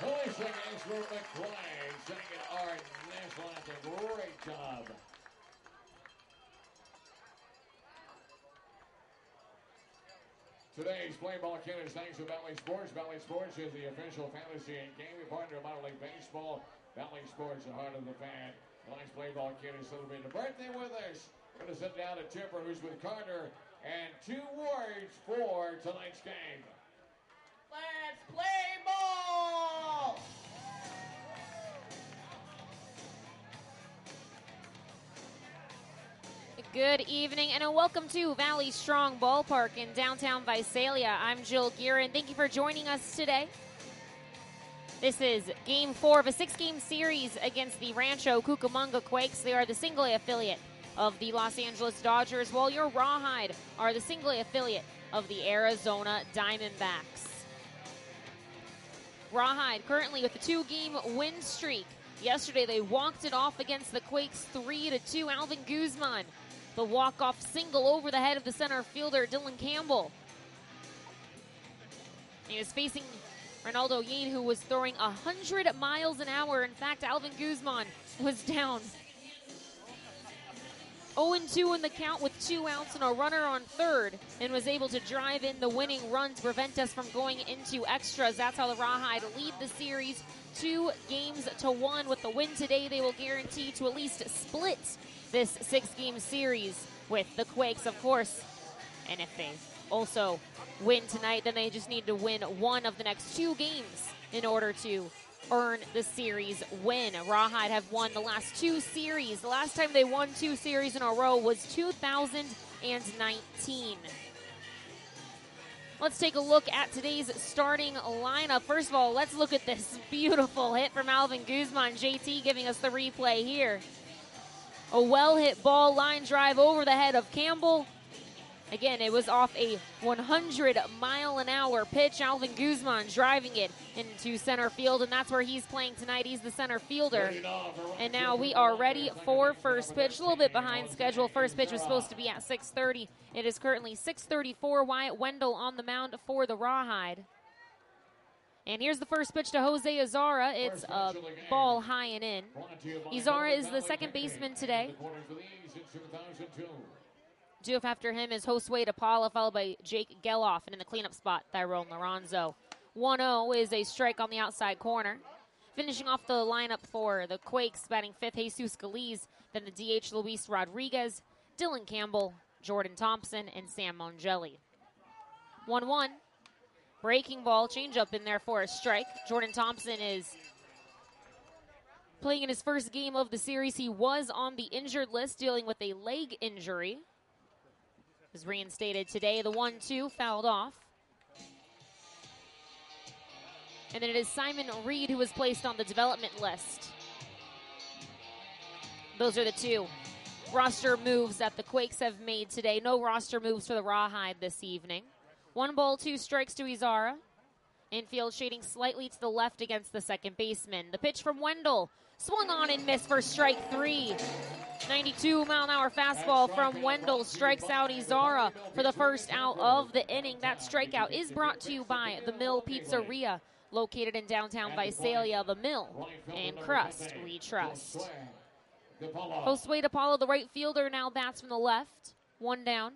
Policing is for McClay. Second, our national anthem. Great job. Today's Play Ball Kid is thanks to Valley Sports. Valley Sports is the official fantasy and gaming partner of Minor League Baseball. Valley Sports, the heart of the fan. Tonight's Play Ball Kid is celebrating a birthday with us. We're going to sit down to Tipper, who's with Carter, and 2 words for tonight's game. Let's play ball! Good evening and a welcome to Valley Strong Ballpark in downtown Visalia. I'm Jill Guerin. Thank you for joining us today. This is Game 4 of a 6-game series against the Rancho Cucamonga Quakes. They are the single-A affiliate of the Los Angeles Dodgers, while your Rawhide are the single-A affiliate of the Arizona Diamondbacks. Rawhide currently with a 2-game win streak. Yesterday they walked it off against the Quakes 3-2. Alvin Guzman, the walk-off single over the head of the center fielder Dylan Campbell. He was facing Ronaldo Yin, who was throwing 100 miles an hour. In fact, Alvin Guzman was down 0-2 in the count with 2 outs and a runner on third, and was able to drive in the winning run to prevent us from going into extras. That's how the Rawhide lead the series 2-1. With the win today, they will guarantee to at least split this 6-game series with the Quakes, of course. And if they also win tonight, then they just need to win one of the next 2 games in order to earn the series win. Rawhide have won the last 2 series. The last time they won 2 series in a row was 2019. Let's take a look at today's starting lineup. First of all, let's look at this beautiful hit from Alvin Guzman. JT giving us the replay here. A well-hit ball, line drive over the head of Campbell. Again, it was off a 100-mile-an-hour pitch. Alvin Guzman driving it into center field, and that's where he's playing tonight. He's the center fielder. And now we are ready for first pitch. A little bit behind schedule. First pitch was supposed to be at 6:30. It is currently 6:34. Wyatt Wendell on the mound for the Rawhide. And here's the first pitch to Jose Izarra. It's a ball high and in. Izarra is the second baseman today. Due up after him is Josue DePaula, followed by Jake Geloff. And in the cleanup spot, Tyrone Lorenzo. 1-0 is a strike on the outside corner. Finishing off the lineup for the Quakes, batting fifth, Jesus Galiz. Then the DH, Luis Rodriguez, Dylan Campbell, Jordan Thompson, and Sam Mongelli. 1-1. Breaking ball, changeup in there for a strike. Jordan Thompson is playing in his first game of the series. He was on the injured list, dealing with a leg injury. Was reinstated today. The 1-2 fouled off. And then it is Simon Reed who was placed on the development list. Those are the 2 roster moves that the Quakes have made today. No roster moves for the Rawhide this evening. 1 ball, 2 strikes to Izarra. Infield shading slightly to the left against the second baseman. The pitch from Wendell. Swung on and missed for strike 3. 92-mile-an-hour fastball from Wendell strikes out Izarra for the first out of the inning. That strikeout is brought to you by The Mill Pizzeria, located in downtown Visalia. The Mill and Crust we trust. Josue DePaula, the right fielder, now bats from the left. 1 down.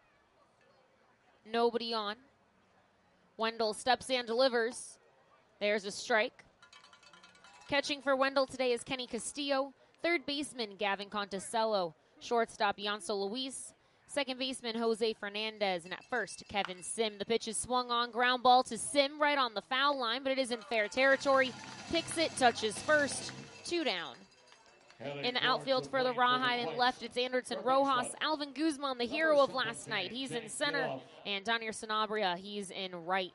Nobody on. Wendell steps in, delivers. There's a strike. Catching for Wendell today is Kenny Castillo. Third baseman, Gavin Conticello. Shortstop, Yanso Luis. Second baseman, Jose Fernandez. And at first, Kevin Sim. The pitch is swung on. Ground ball to Sim right on the foul line, but it is in fair territory. Picks it, touches first. 2 down. In the outfield for the Rawhide and left, it's Anderson Rojas. Alvin Guzman, the hero of last night. He's in center. And Donier Sanabria, he's in right.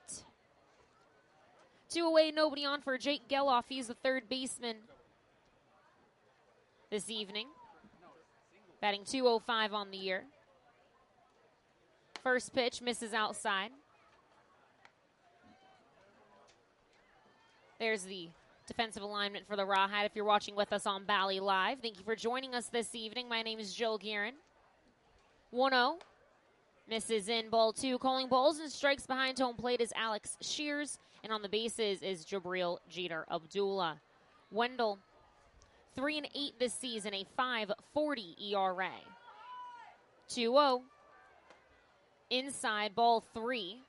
2 away, nobody on for Jake Geloff. He's the third baseman this evening. Batting .205 on the year. First pitch misses outside. There's the defensive alignment for the Rawhide. If you're watching with us on Bally Live, thank you for joining us this evening. My name is Jill Guerin. 1-0. Misses in ball 2. Calling balls and strikes behind home plate is Alex Shears. And on the bases is Jabril Jeter Abdullah. Wendell, 3-8 this season, a 5.40 ERA. 2-0. Inside, ball 3.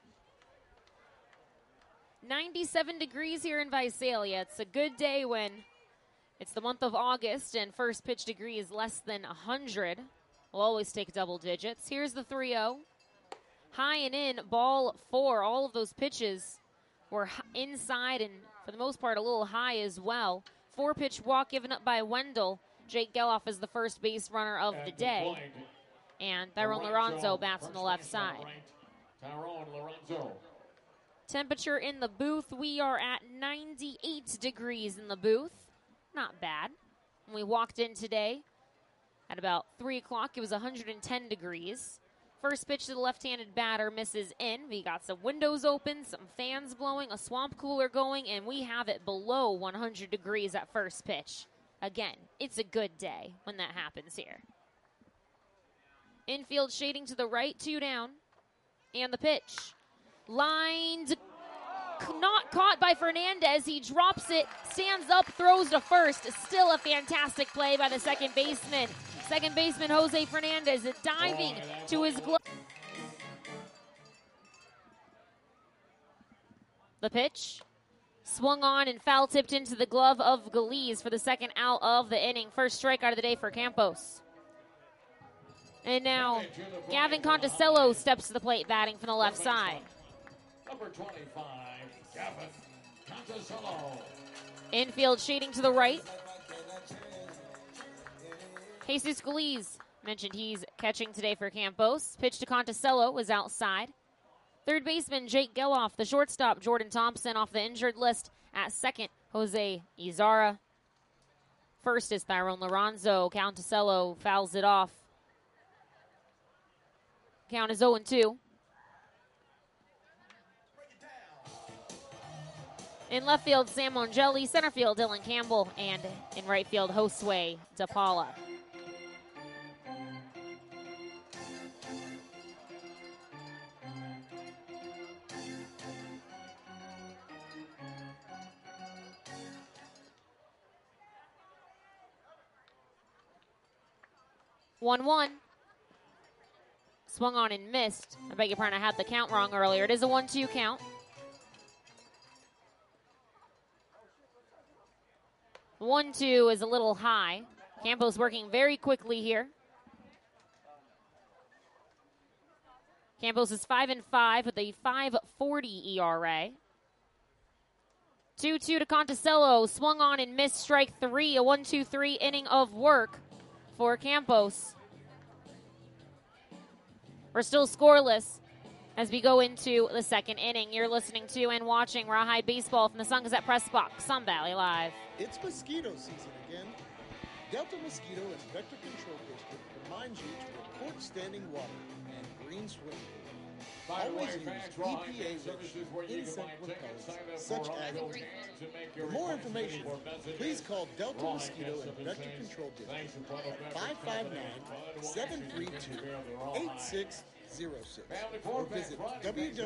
97 degrees here in Visalia. It's a good day when it's the month of August and first pitch degree is less than 100. We'll always take double digits. Here's the 3-0. High and in, ball 4. All of those pitches were inside and, for the most part, a little high as well. 4-pitch walk given up by Wendell. Jake Geloff is the first base runner of the day. And Tyrone Lorenzo bats on the left side. Tyrone Lorenzo. Temperature in the booth, we are at 98 degrees in the booth. Not bad. When we walked in today at about 3 o'clock, it was 110 degrees. First pitch to the left-handed batter misses in. We got some windows open, some fans blowing, a swamp cooler going, and we have it below 100 degrees at first pitch. Again, it's a good day when that happens here. Infield shading to the right, 2 down. And the pitch. Lined, not caught by Fernandez. He drops it, stands up, throws to first. Still a fantastic play by the second baseman. Second baseman Jose Fernandez diving to his glove. The pitch. Swung on and foul tipped into the glove of Galiz for the second out of the inning. First strikeout of the day for Campos. And now Gavin Conticello steps to the plate batting from the left side. Number 25, Gavin Conticello. Infield shading to the right. Jesus Galiz mentioned he's catching today for Campos. Pitch to Conticello was outside. Third baseman Jake Geloff. The shortstop Jordan Thompson off the injured list. At second, Jose Izara. First is Tyrone Lorenzo. Conticello fouls it off. Count is 0-2. In left field, Sam Mongelli. Center field, Dylan Campbell. And in right field, Josue DePaula. One. Swung on and missed. I beg your pardon, I had the count wrong earlier. It is a 1-2 count. 1-2 is a little high. Campos working very quickly here. Campos is 5-5 with a 5.40 ERA. 2-2 to Conticello. Swung on and missed, strike 3. A 1-2-3 inning of work for Campos. We're still scoreless as we go into the second inning. You're listening to and watching Rawhide Baseball from the Sun Gazette Press Box, Sun Valley Live. It's mosquito season again. Delta Mosquito and Vector Control District reminds you to report standing water and green swimming pool. By the way, Always use fans, Rawhide Game EPA-rich Services where you can insect buy tickets, sign repellents up such for as Rawhide Hands and make your For more request information, for messages. please call Delta Rawhide Mosquito Game and Vector Services. Control Thanks District to Butler at Beverage, Bud, Washington, 559-732-8606 Family or Ford visit Fans, Ronnie Banks,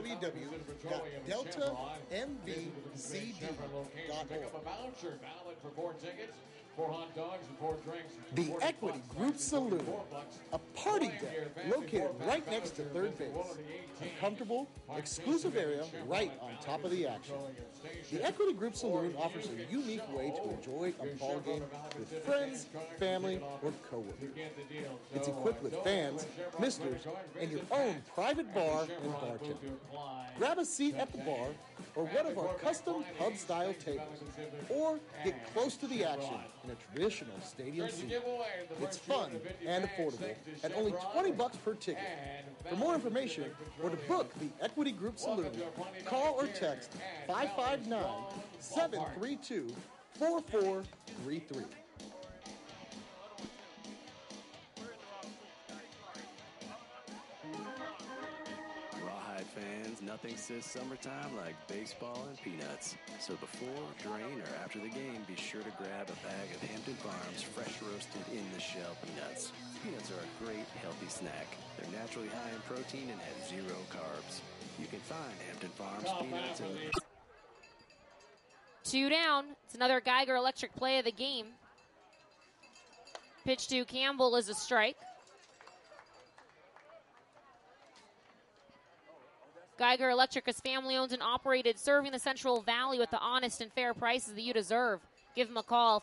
www.deltamvcd.org. Pick up a voucher valid for 4 tickets, 4 hot dogs, and 4 drinks. The 40 Equity bucks. Group Saloon, $4. a party deck located right next to third base. A comfortable, exclusive area right on top of the action. The Equity Group Saloon offers a unique way to enjoy a ball game with friends, family, or coworkers. It's equipped with fans, misters, and your own private bar and bartender. Grab a seat at the bar or one of our custom pub-style tables, or get close to the action in a traditional stadium seat. It's fun and affordable at only $20 per ticket. For more information or to book the Equity Group Saloon, call or text 559-732-4433. Rawhide fans, nothing says summertime like baseball and peanuts. So before, during, or after the game, be sure to grab a bag of Hampton Farms fresh roasted in the shell peanuts. Peanuts are a great, healthy snack. They're naturally high in protein and have 0 carbs. You can find Hampton Farms peanuts in 2 down. It's another Geiger Electric play of the game. Pitch to Campbell is a strike. Geiger Electric is family owned and operated, serving the Central Valley with the honest and fair prices that you deserve. Give them a call,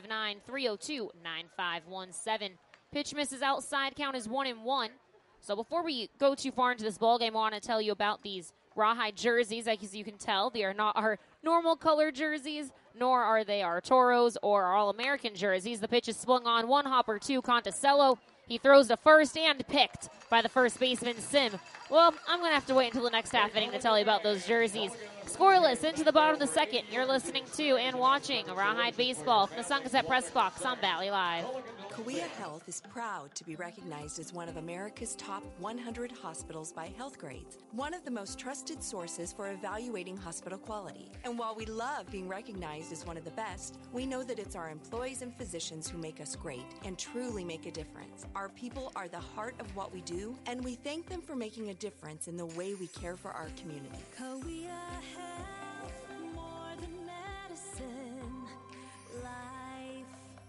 559-302-9517. Pitch misses outside, count is 1-1. So before we go too far into this ballgame, I want to tell you about these Rawhide jerseys. As you can tell, they are not our normal color jerseys, nor are they our Toros or our All-American jerseys. The pitch is swung on, 1-hopper to Conticello. He throws to first and picked by the first baseman, Sim. Well, I'm going to have to wait until the next half inning to tell you about those jerseys. Scoreless into the bottom of the second. You're listening to and watching Rawhide Baseball from the Sun Gazette Press Box on Valley Live. Cahuilla Health is proud to be recognized as one of America's top 100 hospitals by Healthgrades, one of the most trusted sources for evaluating hospital quality. And while we love being recognized as one of the best, we know that it's our employees and physicians who make us great and truly make a difference. Our people are the heart of what we do, and we thank them for making a difference in the way we care for our community. Cahuilla Health, more than medicine, life.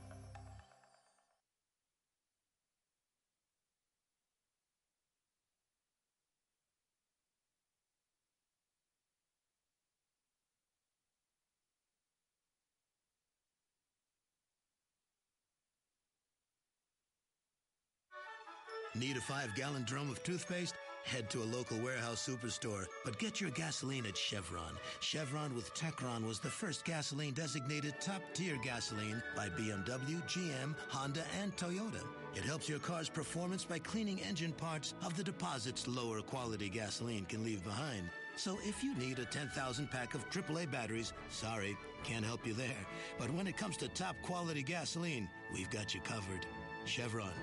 Need a 5-gallon drum of toothpaste? Head to a local warehouse superstore, but get your gasoline at Chevron. Chevron with Techron was the first gasoline designated top-tier gasoline by BMW, GM, Honda, and Toyota. It helps your car's performance by cleaning engine parts of the deposits lower quality gasoline can leave behind. So if you need a 10,000 pack of AAA batteries, sorry, can't help you there. But when it comes to top quality gasoline, we've got you covered. Chevron.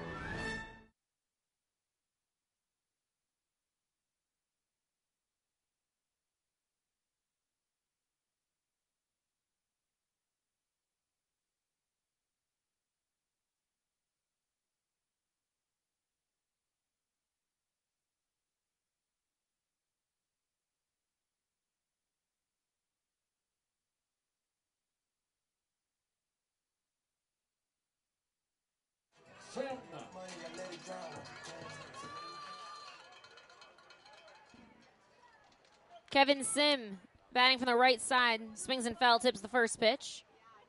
Kevin Sim batting from the right side, swings and foul tips the first pitch.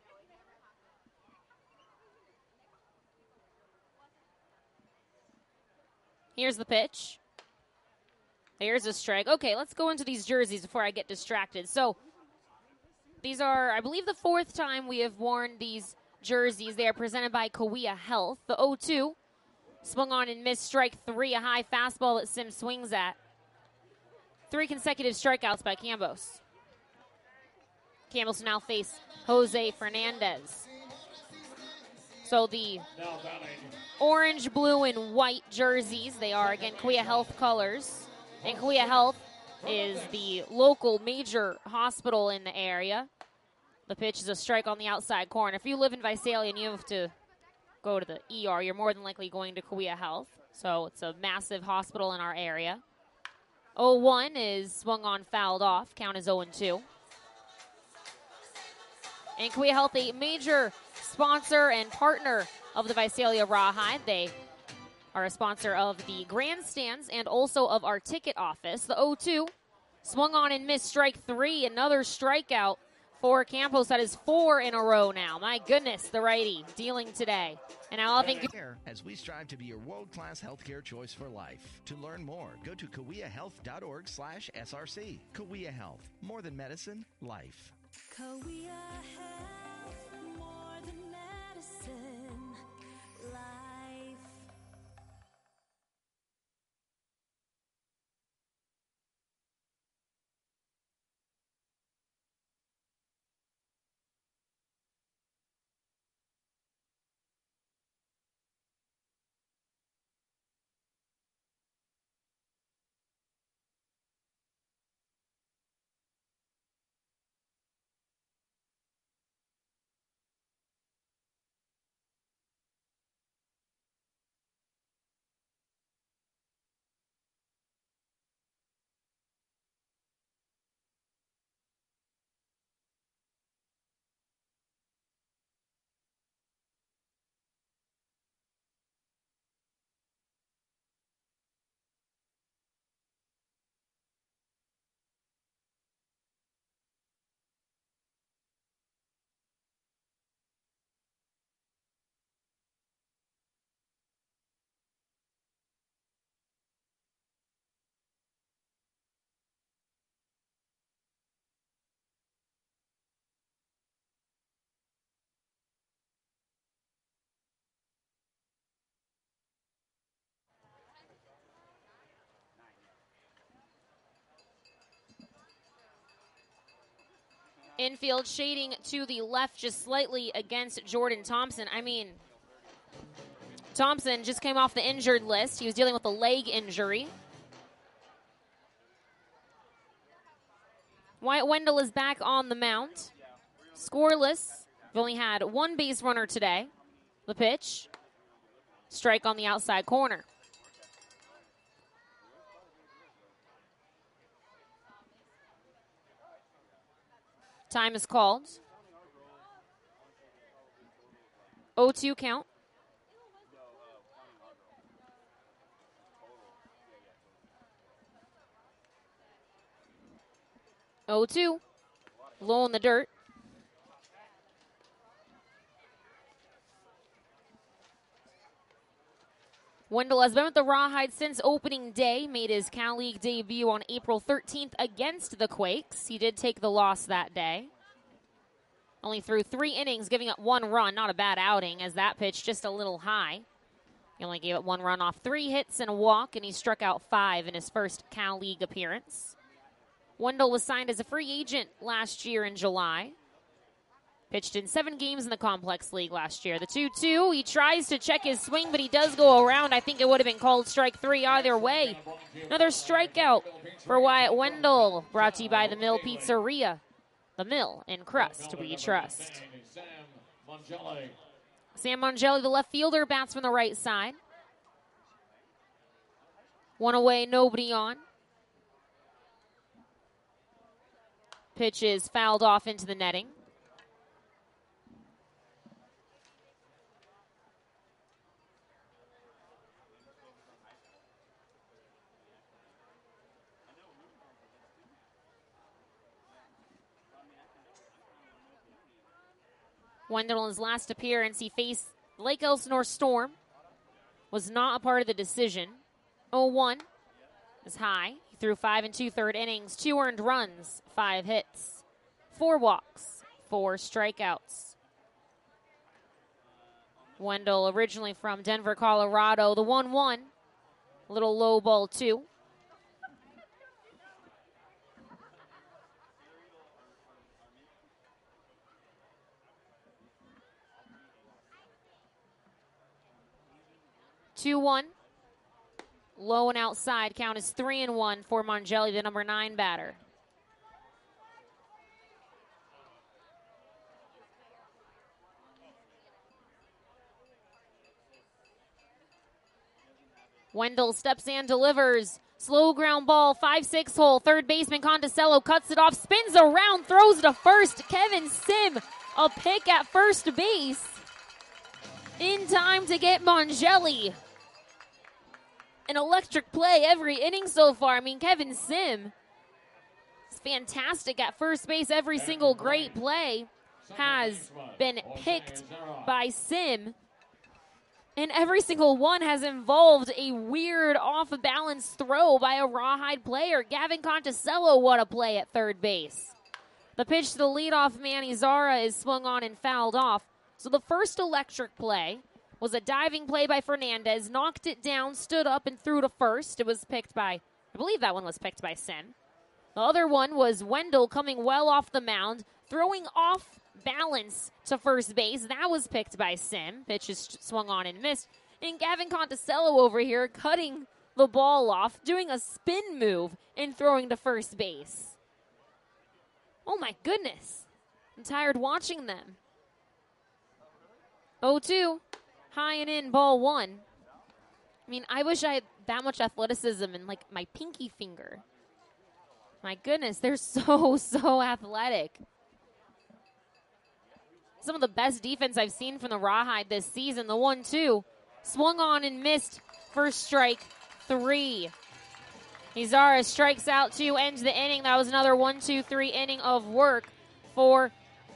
Here's the pitch. Here's a strike. Okay, let's go into these jerseys before I get distracted. So these are, I believe, the 4th time we have worn these jerseys. They are presented by Cahuilla Health. The 0-2 swung on and missed, strike 3, a high fastball that Sim swings at. 3 consecutive strikeouts by Campos. Campos now face Jose Fernandez. So the orange, blue, and white jerseys, they are, again, Cahuilla Health colors. And Cahuilla Health is the local major hospital in the area. The pitch is a strike on the outside corner. If you live in Visalia and you have to go to the ER, you're more than likely going to Cahuilla Health. So it's a massive hospital in our area. 0-1 is swung on, fouled off. Count is 0-2. And Cahuilla Health, a major sponsor and partner of the Visalia Rawhide. They are a sponsor of the grandstands and also of our ticket office. The 0-2 swung on and missed, strike 3. Another strikeout for Campos. That is 4 in a row now. My goodness, the righty dealing today. And now Alvin as we strive to be your world-class healthcare choice for life. To learn more, go to cahuillahealth.org/SRC. Cahuilla Health, more than medicine, life. Cahuilla Health, more than medicine, life. Infield shading to the left just slightly against Jordan Thompson. I mean, Thompson just came off the injured list. He was dealing with a leg injury. Wyatt Wendell is back on the mound. Scoreless. We've only had one base runner today. The pitch. Strike on the outside corner. Time is called. 0-2 count. Oh, 2. Low in the dirt. Wendell has been with the Rawhide since opening day, made his Cal League debut on April 13th against the Quakes. He did take the loss that day. Only threw 3 innings, giving up 1 run. Not a bad outing, as that pitch just a little high. He only gave up 1 run off 3 hits and a walk, and he struck out 5 in his first Cal League appearance. Wendell was signed as a free agent last year in July. Pitched in 7 games in the Complex League last year. The 2-2, he tries to check his swing, but he does go around. I think it would have been called strike 3 either way. Another strikeout for Wyatt Wendell, brought to you by the Mill Pizzeria. The Mill in Crust, we trust. Sam Mongelli, the left fielder, bats from the right side. 1 away, nobody on. Pitch is fouled off into the netting. Wendell, in his last appearance, he faced Lake Elsinore Storm. Was not a part of the decision. 0-1 is high. He threw 5 2/3 innings, 2 earned runs, 5 hits, 4 walks, 4 strikeouts. Wendell, originally from Denver, Colorado. The 1-1, little low ball 2. Low and outside. Count is 3-1 for Mongelli, the number 9 batter. Wendell steps in, delivers. Slow ground ball, 5-6 hole. Third baseman Conticello cuts it off, spins around, throws to first. Kevin Sim, a pick at first base. In time to get Mongelli. An electric play every inning so far. I mean, Kevin Sim is fantastic at first base. Every single great play has been picked by Sim. And every single one has involved a weird off-balance throw by a Rawhide player. Gavin Conticello, what a play at third base. The pitch to the leadoff man, Izara, is swung on and fouled off. So the first electric play was a diving play by Fernandez, knocked it down, stood up, and threw to first. It was picked by, I believe that one was picked by Sim. The other one was Wendell coming well off the mound, throwing off balance to first base. That was picked by Sim. Pitch is swung on and missed. And Gavin Conticello over here cutting the ball off, doing a spin move, and throwing to first base. Oh my goodness. I'm tired watching them. 0-2. High and in, ball 1. I mean, I wish I had that much athleticism in, like, my pinky finger. My goodness, they're so athletic. Some of the best defense I've seen from the Rawhide this season. The 1-2. Swung on and missed for strike 3. Izara strikes out 2, ends the inning. That was another 1-2-3 inning of work for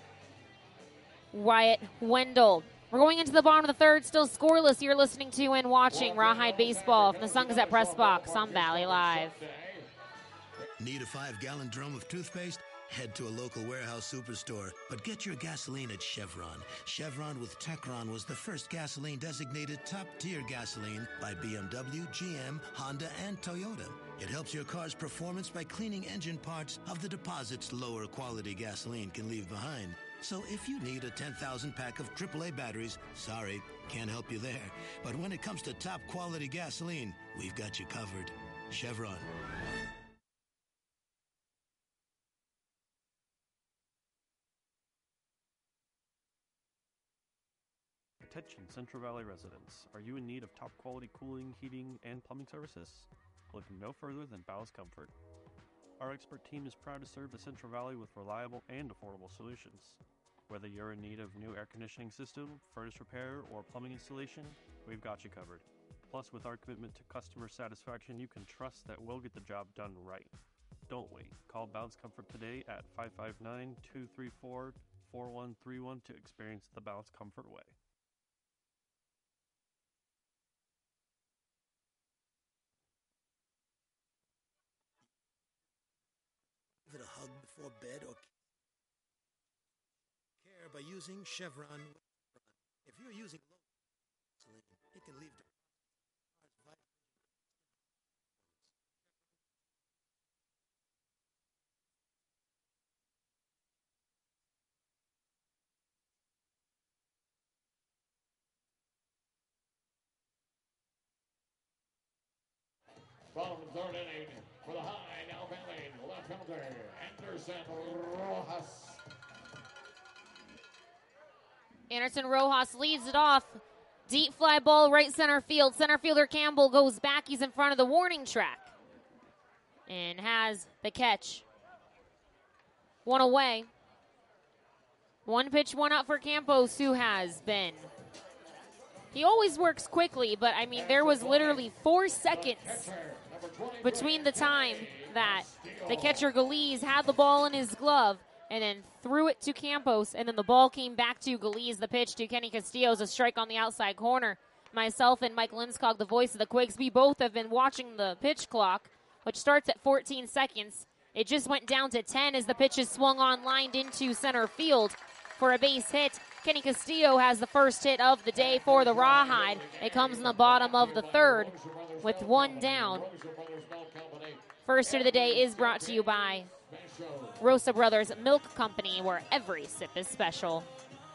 Wyatt Wendell. We're going into the bottom of the third, still scoreless. You're listening to and watching Rawhide Baseball from the Sun Gazette Press Box on Valley Live. Need a 5-gallon drum of toothpaste? Head to a local warehouse superstore, but get your gasoline at Chevron. Chevron with Techron was the first gasoline designated top-tier gasoline by BMW, GM, Honda, and Toyota. It helps your car's performance by cleaning engine parts of the deposits lower quality gasoline can leave behind. So if you need a 10,000 pack of AAA batteries, sorry, can't help you there. But when it comes to top quality gasoline, we've got you covered. Chevron. Attention Central Valley residents. Are you in need of top quality cooling, heating, and plumbing services? Look no further than Ballast Comfort. Our expert team is proud to serve the Central Valley with reliable and affordable solutions. Whether you're in need of new air conditioning system, furnace repair, or plumbing installation, we've got you covered. Plus, with our commitment to customer satisfaction, you can trust that we'll get the job done right. Don't wait. Call Ballast Comfort today at 559-234-4131 to experience the Ballast Comfort way. Give it a hug before bed or care by using Chevron. If you're using low gasoline, it can leave Bottom of the third inning for the high, now batting, left fielder, Anderson Rojas. Anderson Rojas leads it off. Deep fly ball, right center field. Center fielder Campbell goes back. He's in front of the warning track and has the catch. One away. One pitch, one out for Campos, who has been. He always works quickly, but I mean, there was literally 4 seconds between the time that the catcher Galiz had the ball in his glove and then threw it to Campos, and then the ball came back to Galiz. The pitch to Kenny Castillo's a strike on the outside corner. Myself and Mike Linskog, the voice of the Quigs, we both have been watching the pitch clock, which starts at 14 seconds. It just went down to 10 as the pitch is swung on, lined into center field for a base hit. Kenny Castillo has the first hit of the day for the Rawhide. It comes in the bottom of the third with one down. First hit of the day is brought to you by Rosa Brothers Milk Company, where every sip is special.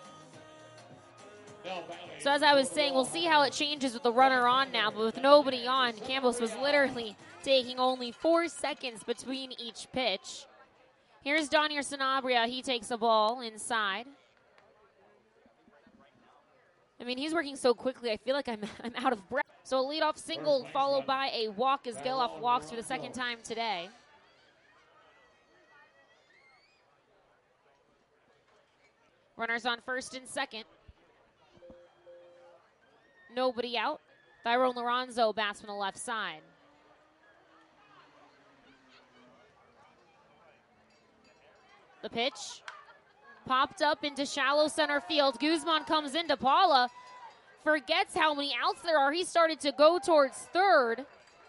So as I was saying, we'll see how it changes with the runner on now, but with nobody on, Campos was literally taking only 4 seconds between each pitch. Here's Donier Sanabria. He takes a ball inside. I mean, he's working so quickly, I feel like I'm out of breath. So a leadoff single followed by a walk as Geloff walks for the second time today. Runners on first and second. Nobody out. Tyrone Lorenzo bats from the left side. The pitch popped up into shallow center field. Guzman comes into Paula. Forgets how many outs there are. He started to go towards third.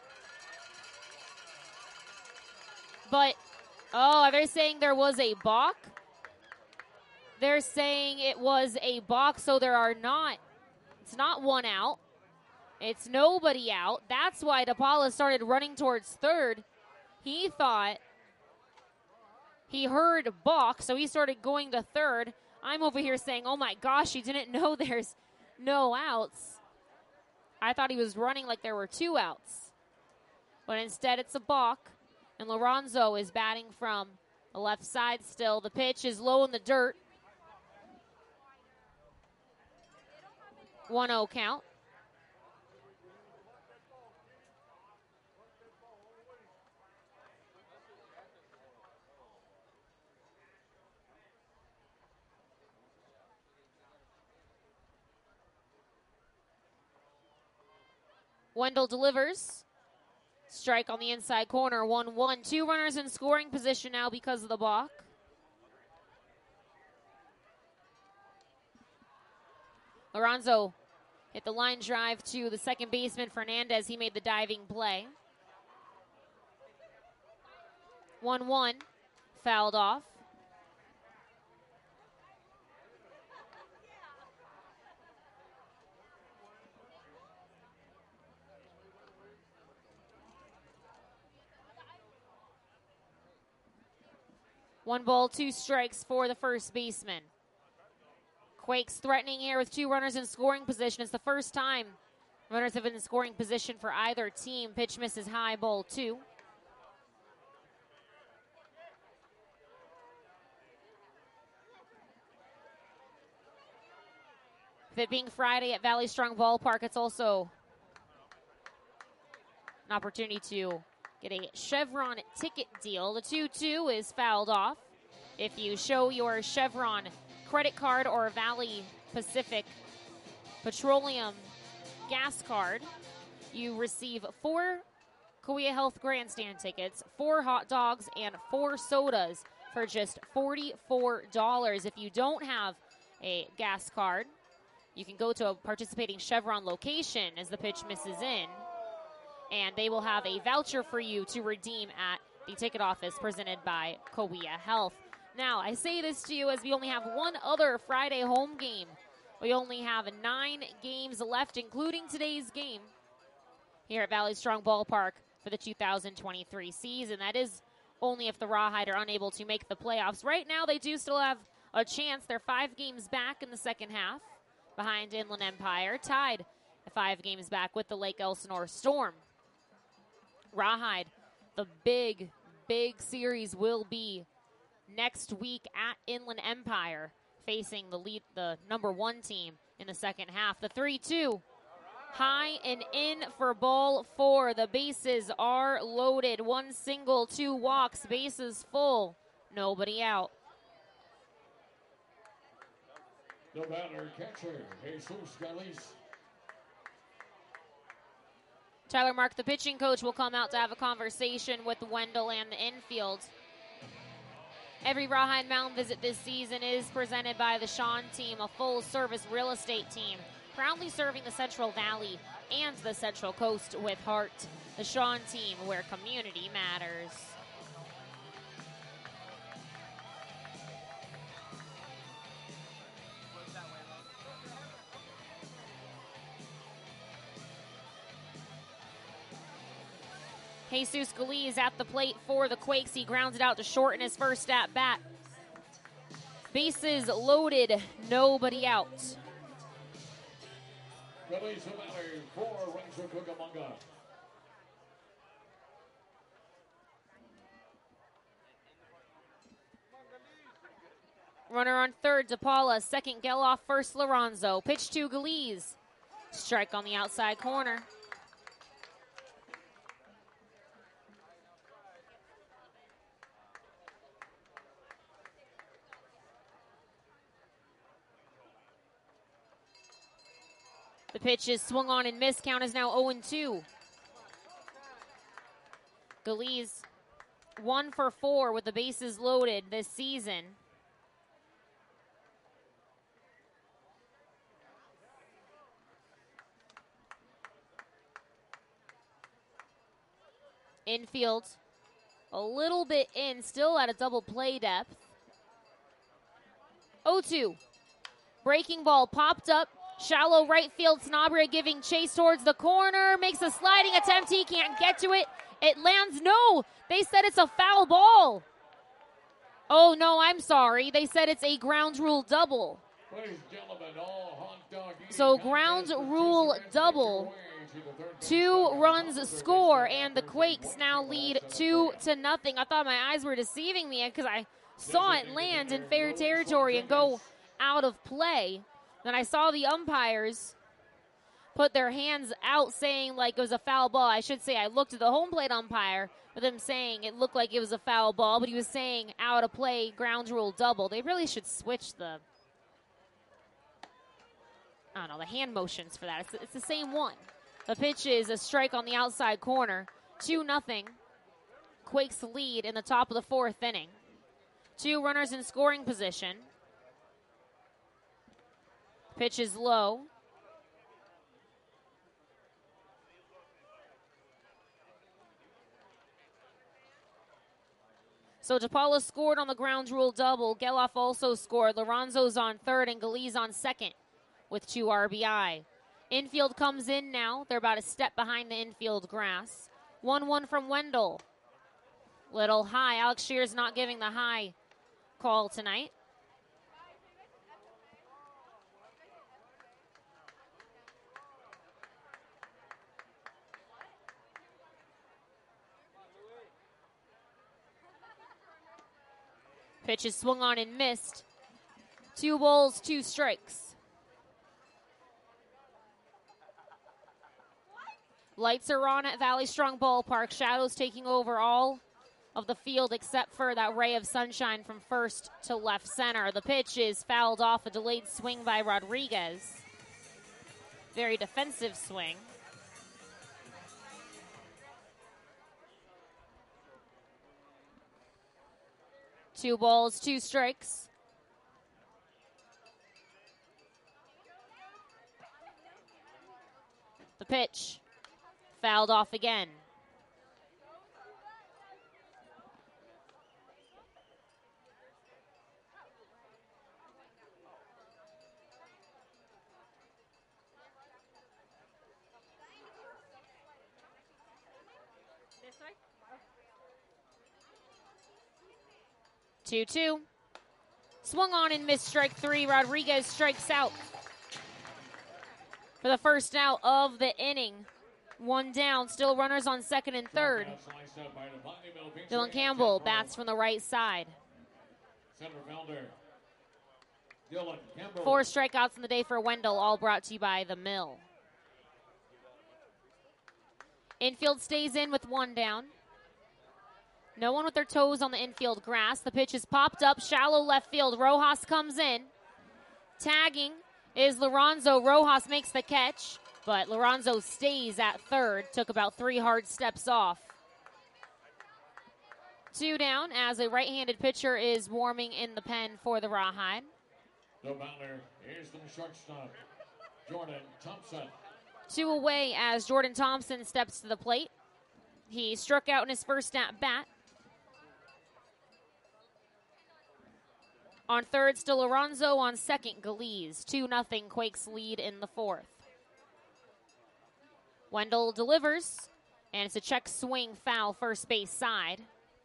But, are they saying there was a balk? They're saying it was a balk, so it's not one out. It's nobody out. That's why DePaula started running towards third. He thought he heard balk, so he started going to third. I'm over here saying, oh my gosh, he didn't know there's no outs. I thought he was running like there were 2 outs. But instead it's a balk, and Lorenzo is batting from the left side still. The pitch is low in the dirt. 1-0 count. Wendell delivers. Strike on the inside corner, 1-1. 2 runners in scoring position now because of the balk. Lorenzo hit the line drive to the second baseman, Fernandez. He made the diving play. 1-1, fouled off. 1 ball, 2 strikes for the first baseman. Quakes threatening here with 2 runners in scoring position. It's the first time runners have been in scoring position for either team. Pitch misses high, ball 2. With it being Friday at Valley Strong Ballpark, it's also an opportunity to get a Chevron ticket deal. The 2-2 is fouled off. If you show your Chevron credit card or Valley Pacific Petroleum gas card, you receive 4 Kauai Health Grandstand tickets, 4 hot dogs, and 4 sodas for just $44. If you don't have a gas card, you can go to a participating Chevron location as the pitch misses in, and they will have a voucher for you to redeem at the ticket office presented by Kauai Health. Now, I say this to you as we only have one other Friday home game. We only have 9 games left, including today's game, here at Valley Strong Ballpark for the 2023 season. That is only if the Rawhide are unable to make the playoffs. Right now, they do still have a chance. They're 5 games back in the second half behind Inland Empire, tied at 5 games back with the Lake Elsinore Storm. Rawhide, the big series will be next week at Inland Empire, facing the number 1 team in the second half. The 3-2, high and in for ball 4. The bases are loaded. 1 single, 2 walks, bases full, nobody out. The batter catcher, Jesus Galiz. Tyler Mark, the pitching coach, will come out to have a conversation with Wendell and the infield. Every Rawhide Mound visit this season is presented by the Sean Team, a full-service real estate team, proudly serving the Central Valley and the Central Coast with heart. The Sean Team, where community matters. Jesus Galiz at the plate for the Quakes. He grounds it out to short in his first at bat. Bases loaded, nobody out. Galiz the batter for Rancho Cucamonga. Runner on third, DePaula. Second, Geloff. First, Lorenzo. Pitch to Galiz. Strike on the outside corner. The pitch is swung on and missed. Count is now 0-2. Galiz 1 for 4 with the bases loaded this season. Infield a little bit in, still at a double play depth. 0-2. Breaking ball popped up. Shallow right field. Sanabria giving chase towards the corner. Makes a sliding attempt. He can't get to it. It lands. No, they said it's a foul ball. Oh, no, I'm sorry. They said it's a ground rule double. So ground rule double. 2 runs score, and the Quakes now lead 2-0. I thought my eyes were deceiving me because I saw it land in fair territory and go out of play. Then I saw the umpires put their hands out saying like it was a foul ball. I should say I looked at the home plate umpire with him saying it looked like it was a foul ball, but he was saying out of play, ground rule double. They really should switch the hand motions for that. It's the same one. The pitch is a strike on the outside corner. 2-0. Quakes lead in the top of the 4th inning. 2 runners in scoring position. Pitch is low. So DePaula scored on the ground rule double. Geloff also scored. Lorenzo's on third and Galiz on second with 2 RBI. Infield comes in now. They're about a step behind the infield grass. 1-1 from Wendell. Little high. Alex Shear's not giving the high call tonight. Pitch is swung on and missed. 2 balls, 2 strikes. Lights are on at Valley Strong Ballpark. Shadows taking over all of the field except for that ray of sunshine from first to left center. The pitch is fouled off, a delayed swing by Rodriguez. Very defensive swing. Two balls, 2 strikes. The pitch fouled off again. This way? 2-2. Swung on and missed strike 3. Rodriguez strikes out for the first out of the inning. 1 down, still runners on second and third. Dylan Campbell bats from the right side. Center fielder Dylan Campbell. 4 strikeouts in the day for Wendell, all brought to you by The Mill. Infield stays in with 1 down. No one with their toes on the infield grass. The pitch is popped up, shallow left field. Rojas comes in. Tagging is Lorenzo. Rojas makes the catch, but Lorenzo stays at third. Took about 3 hard steps off. 2 down as a right-handed pitcher is warming in the pen for the Rawhide. The batter is the shortstop, Jordan Thompson. 2 away as Jordan Thompson steps to the plate. He struck out in his first at bat. On third, still Lorenzo. On second, Galiz. 2-0 Quakes lead in the 4th. Wendell delivers, and it's a check swing foul first base side.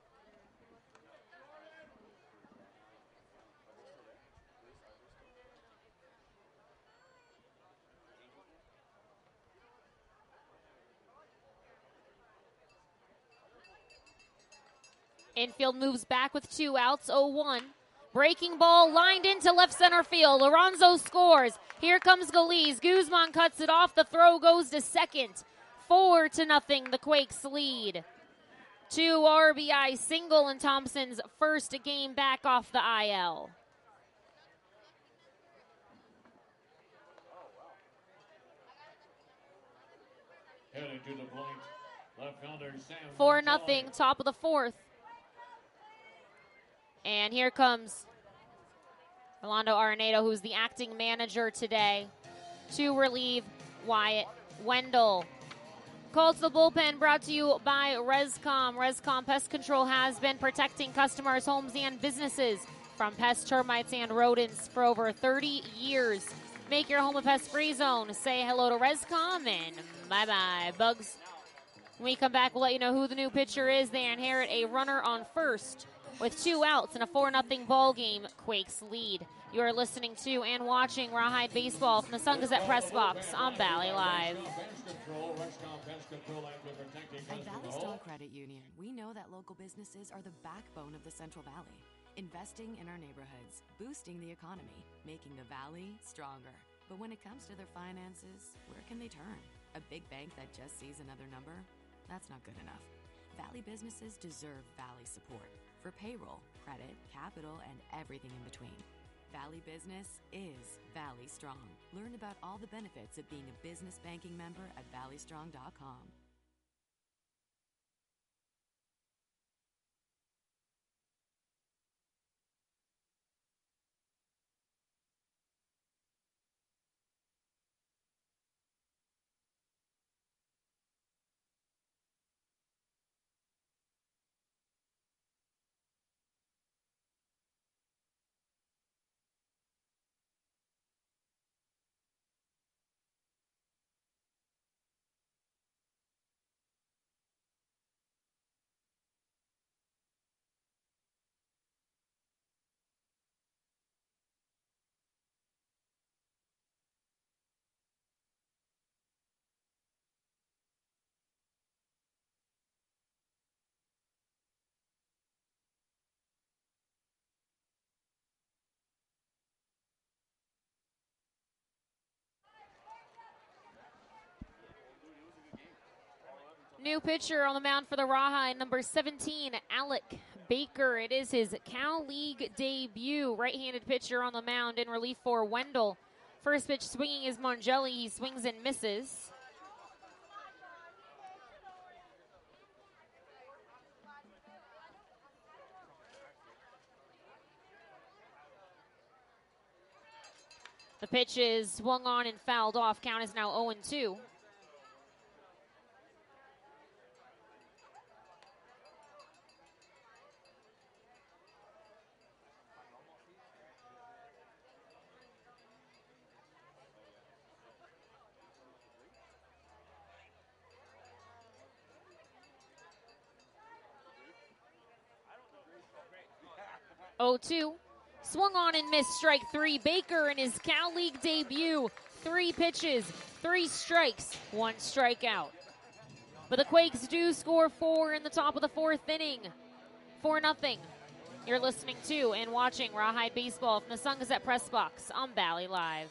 Infield moves back with 2 outs, 0-1. Breaking ball lined into left center field. Lorenzo scores. Here comes Galiz. Guzman cuts it off. The throw goes to second. 4-0, the Quakes lead. 2 RBI single in Thompson's first game back off the IL. Headed to the plate, left fielder Sam. 4-0, top of the 4th. And here comes Orlando Arenado, who's the acting manager today, to relieve Wyatt Wendell. Call to the bullpen brought to you by Rescom. Rescom Pest Control has been protecting customers' homes and businesses from pests, termites, and rodents for over 30 years. Make your home a pest-free zone. Say hello to Rescom and bye-bye, bugs. When we come back, we'll let you know who the new pitcher is. They inherit a runner on first with 2 outs in a 4-0 ball game. Quakes lead. You are listening to and watching Rawhide Baseball from the Sun Gazette Press Box on Valley Live. At Valley Strong Credit Union, we know that local businesses are the backbone of the Central Valley. Investing in our neighborhoods, boosting the economy, making the Valley stronger. But when it comes to their finances, where can they turn? A big bank that just sees another number? That's not good enough. Valley businesses deserve Valley support for payroll, credit, capital, and everything in between. Valley Business is Valley Strong. Learn about all the benefits of being a business banking member at valleystrong.com. New pitcher on the mound for the Rawhide, number 17, Alec Baker. It is his Cal League debut. Right-handed pitcher on the mound in relief for Wendell. First pitch swinging is Mongelli. He swings and misses. The pitch is swung on and fouled off. Count is now 0-2. Swung on and missed, strike 3. Baker in his Cal League debut. 3 pitches, 3 strikes, 1 strikeout. But the Quakes do score 4 in the top of the 4th inning. 4-0. You're listening to and watching Rawhide Baseball from the Sun Gazette Press Box on Valley Live.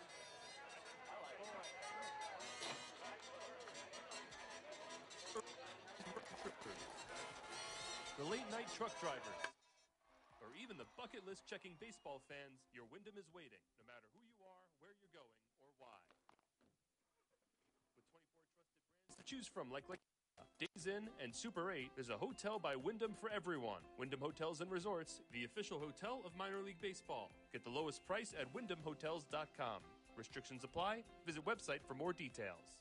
The late night truck drivers, or even the bucket list checking baseball fans, your Wyndham is waiting, no matter who you are, where you're going, or why. With 24 trusted brands to choose from like Days Inn and Super 8, there's a hotel by Wyndham for everyone. Wyndham Hotels and Resorts, the official hotel of minor league baseball. Get the lowest price at wyndhamhotels.com. Restrictions apply. Visit website for more details.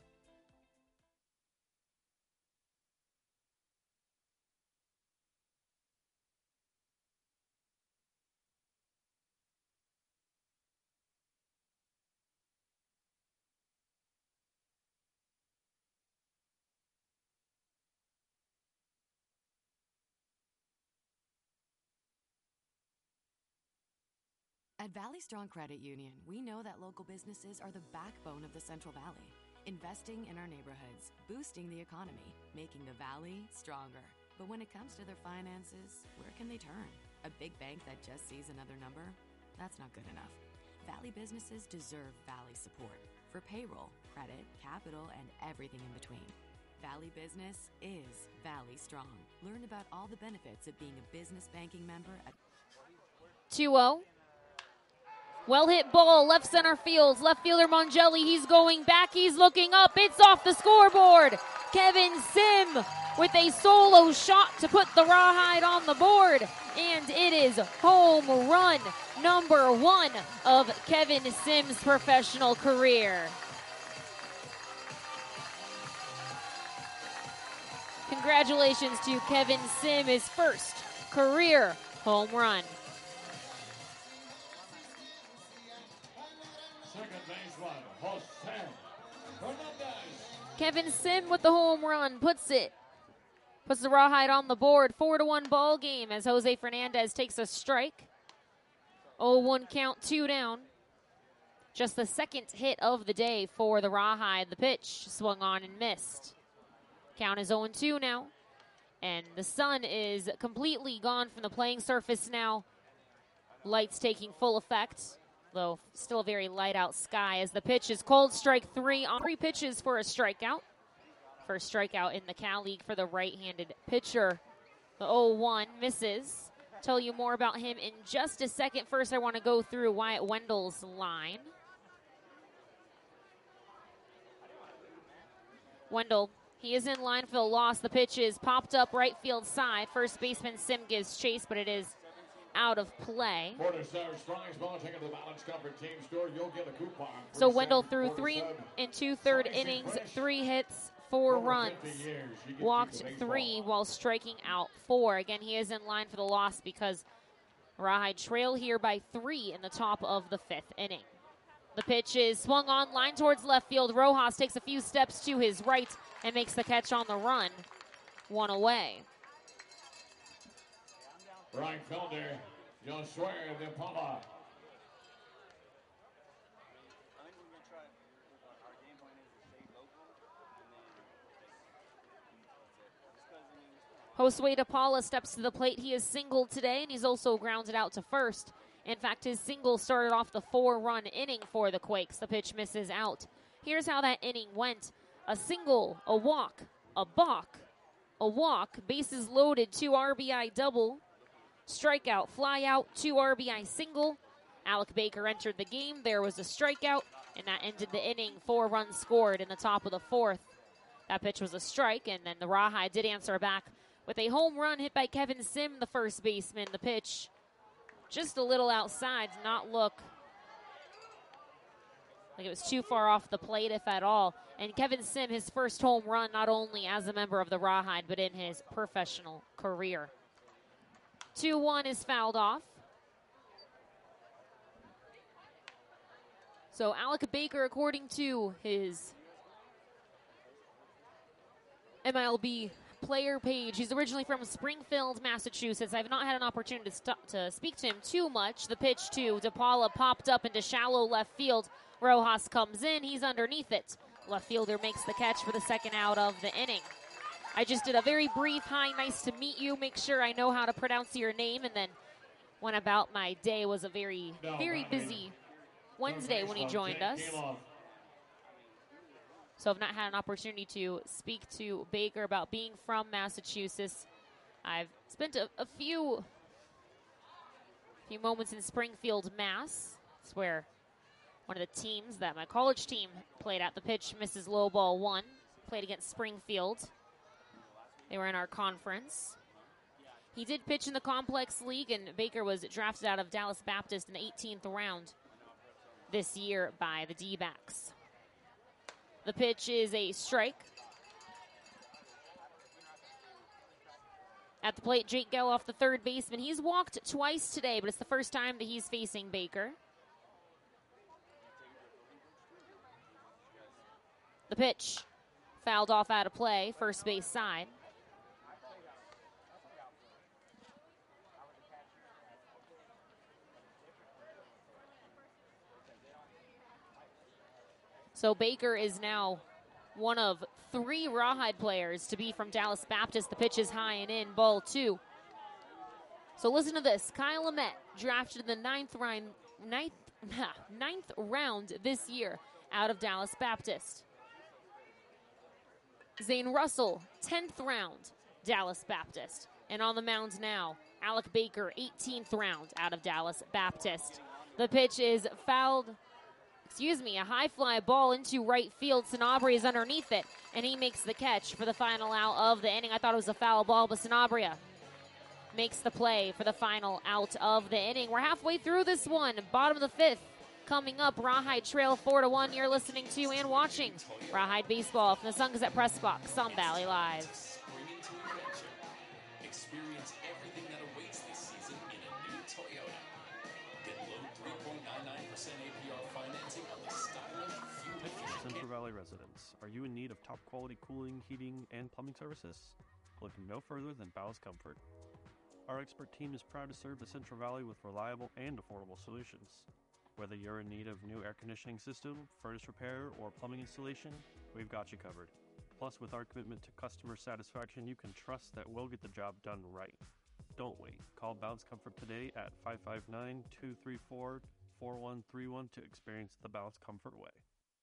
At Valley Strong Credit Union, we know that local businesses are the backbone of the Central Valley, investing in our neighborhoods, boosting the economy, making the Valley stronger. But when it comes to their finances, where can they turn? A big bank that just sees another number? That's not good enough. Valley businesses deserve Valley support for payroll, credit, capital, and everything in between. Valley Business is Valley Strong. Learn about all the benefits of being a business banking member at 2-0. Well hit ball, left center field. Left fielder Mongelli, he's going back, he's looking up. It's off the scoreboard. Kevin Sim with a solo shot to put the Rawhide on the board. And it is home run number 1 of Kevin Sim's professional career. Congratulations to Kevin Sim, his first career home run. Kevin Sim with the home run puts the Rawhide on the board. 4-1 ball game as Jose Fernandez takes a strike. 0-1 count, 2 down. Just the second hit of the day for the Rawhide. The pitch swung on and missed. Count is 0-2 now. And the sun is completely gone from the playing surface now. Lights taking full effect, though still a very light out sky as the pitch is cold. Strike 3 on 3 pitches for a strikeout. First strikeout in the Cal League for the right-handed pitcher. The 0-1 misses. Tell you more about him in just a second. First, I want to go through Wyatt Wendell's line. Wendell, he is in line for the loss. The pitch is popped up right field side. First baseman Sim gives chase, but it is out of play. So Wendell threw 3 and 2/3 innings, 3 hits, 4 runs, walked 3 while striking out 4. Again, he is in line for the loss because Rawhide trail here by 3 in the top of the 5th inning. The pitch is swung on, line towards left field. Rojas takes a few steps to his right and makes the catch on the run. 1 away. Right fielder, Josué de Paula. Josué de Paula steps to the plate. He is singled today, and he's also grounded out to first. In fact, his single started off the 4-run inning for the Quakes. The pitch misses out. Here's how that inning went. A single, a walk, a balk, a walk, bases loaded, 2 RBI double, strikeout, fly out, 2 RBI single. Alec Baker entered the game. There was a strikeout, and that ended the inning. 4 runs scored in the top of the 4th. That pitch was a strike, and then the Rawhide did answer back with a home run hit by Kevin Sim, the first baseman. The pitch just a little outside, did not look like it was too far off the plate, if at all. And Kevin Sim, his first home run, not only as a member of the Rawhide, but in his professional career. 2-1 is fouled off. So Alec Baker, according to his MLB player page, he's originally from Springfield, Massachusetts. I've not had an opportunity to speak to him too much. The pitch to DePaula popped up into shallow left field. Rojas comes in. He's underneath it. Left fielder makes the catch for the second out of the inning. I just did a very brief, hi, nice to meet you, make sure I know how to pronounce your name, and then went about my day. Was a very busy Wednesday when he joined us. So I've not had an opportunity to speak to Baker about being from Massachusetts. I've spent a few moments in Springfield, Mass. It's where one of the teams that my college team played at. The pitch misses low ball 1. Played against Springfield. They were in our conference. He did pitch in the Complex League, and Baker was drafted out of Dallas Baptist in the 18th round this year by the D-backs. The pitch is a strike. At the plate, Jake Geloff, the third baseman. He's walked twice today, but it's the first time that he's facing Baker. The pitch fouled off out of play, first base side. So Baker is now one of 3 Rawhide players to be from Dallas Baptist. The pitch is high and in, ball 2. So listen to this. Kyle Lamet, drafted in the 9th round this year out of Dallas Baptist. Zane Russell, 10th round, Dallas Baptist. And on the mound now, Alec Baker, 18th round out of Dallas Baptist. The pitch is fouled. A high fly ball into right field. Sanabria is underneath it, and he makes the catch for the final out of the inning. I thought it was a foul ball, but Sanabria makes the play for the final out of the inning. We're halfway through this one, bottom of the 5th. Coming up, Rawhide trail 4-1. You're listening to and watching Rawhide Baseball from the Sun Gazette Press Box, Sun Valley Live. Experience everything that awaits this season in a new Toyota. Get low 3.99% APR financing on the stylish, fuel-efficient Central Valley residents, are you in need of top quality cooling, heating, and plumbing services? Look no further than Bowes Comfort. Our expert team is proud to serve the Central Valley with reliable and affordable solutions. Whether you're in need of new air conditioning system, furnace repair, or plumbing installation, we've got you covered. Plus, with our commitment to customer satisfaction, you can trust that we'll get the job done right. Don't wait. Call Bowes Comfort today at 559-234-4131 to experience the Bowes Comfort way.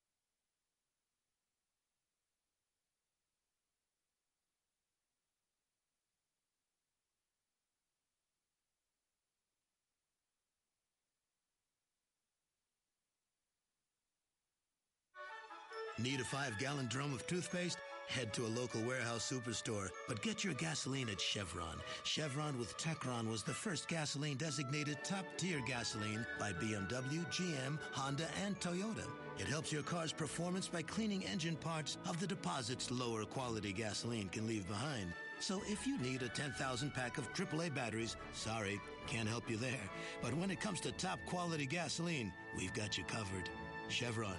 Need a 5-gallon drum of toothpaste? Head to a local warehouse superstore, but get your gasoline at Chevron. Chevron with Techron was the first gasoline designated top-tier gasoline by BMW, GM, Honda, and Toyota. It helps your car's performance by cleaning engine parts of the deposits lower quality gasoline can leave behind. So if you need a 10,000 pack of AAA batteries, sorry, can't help you there. But when it comes to top quality gasoline, we've got you covered. Chevron.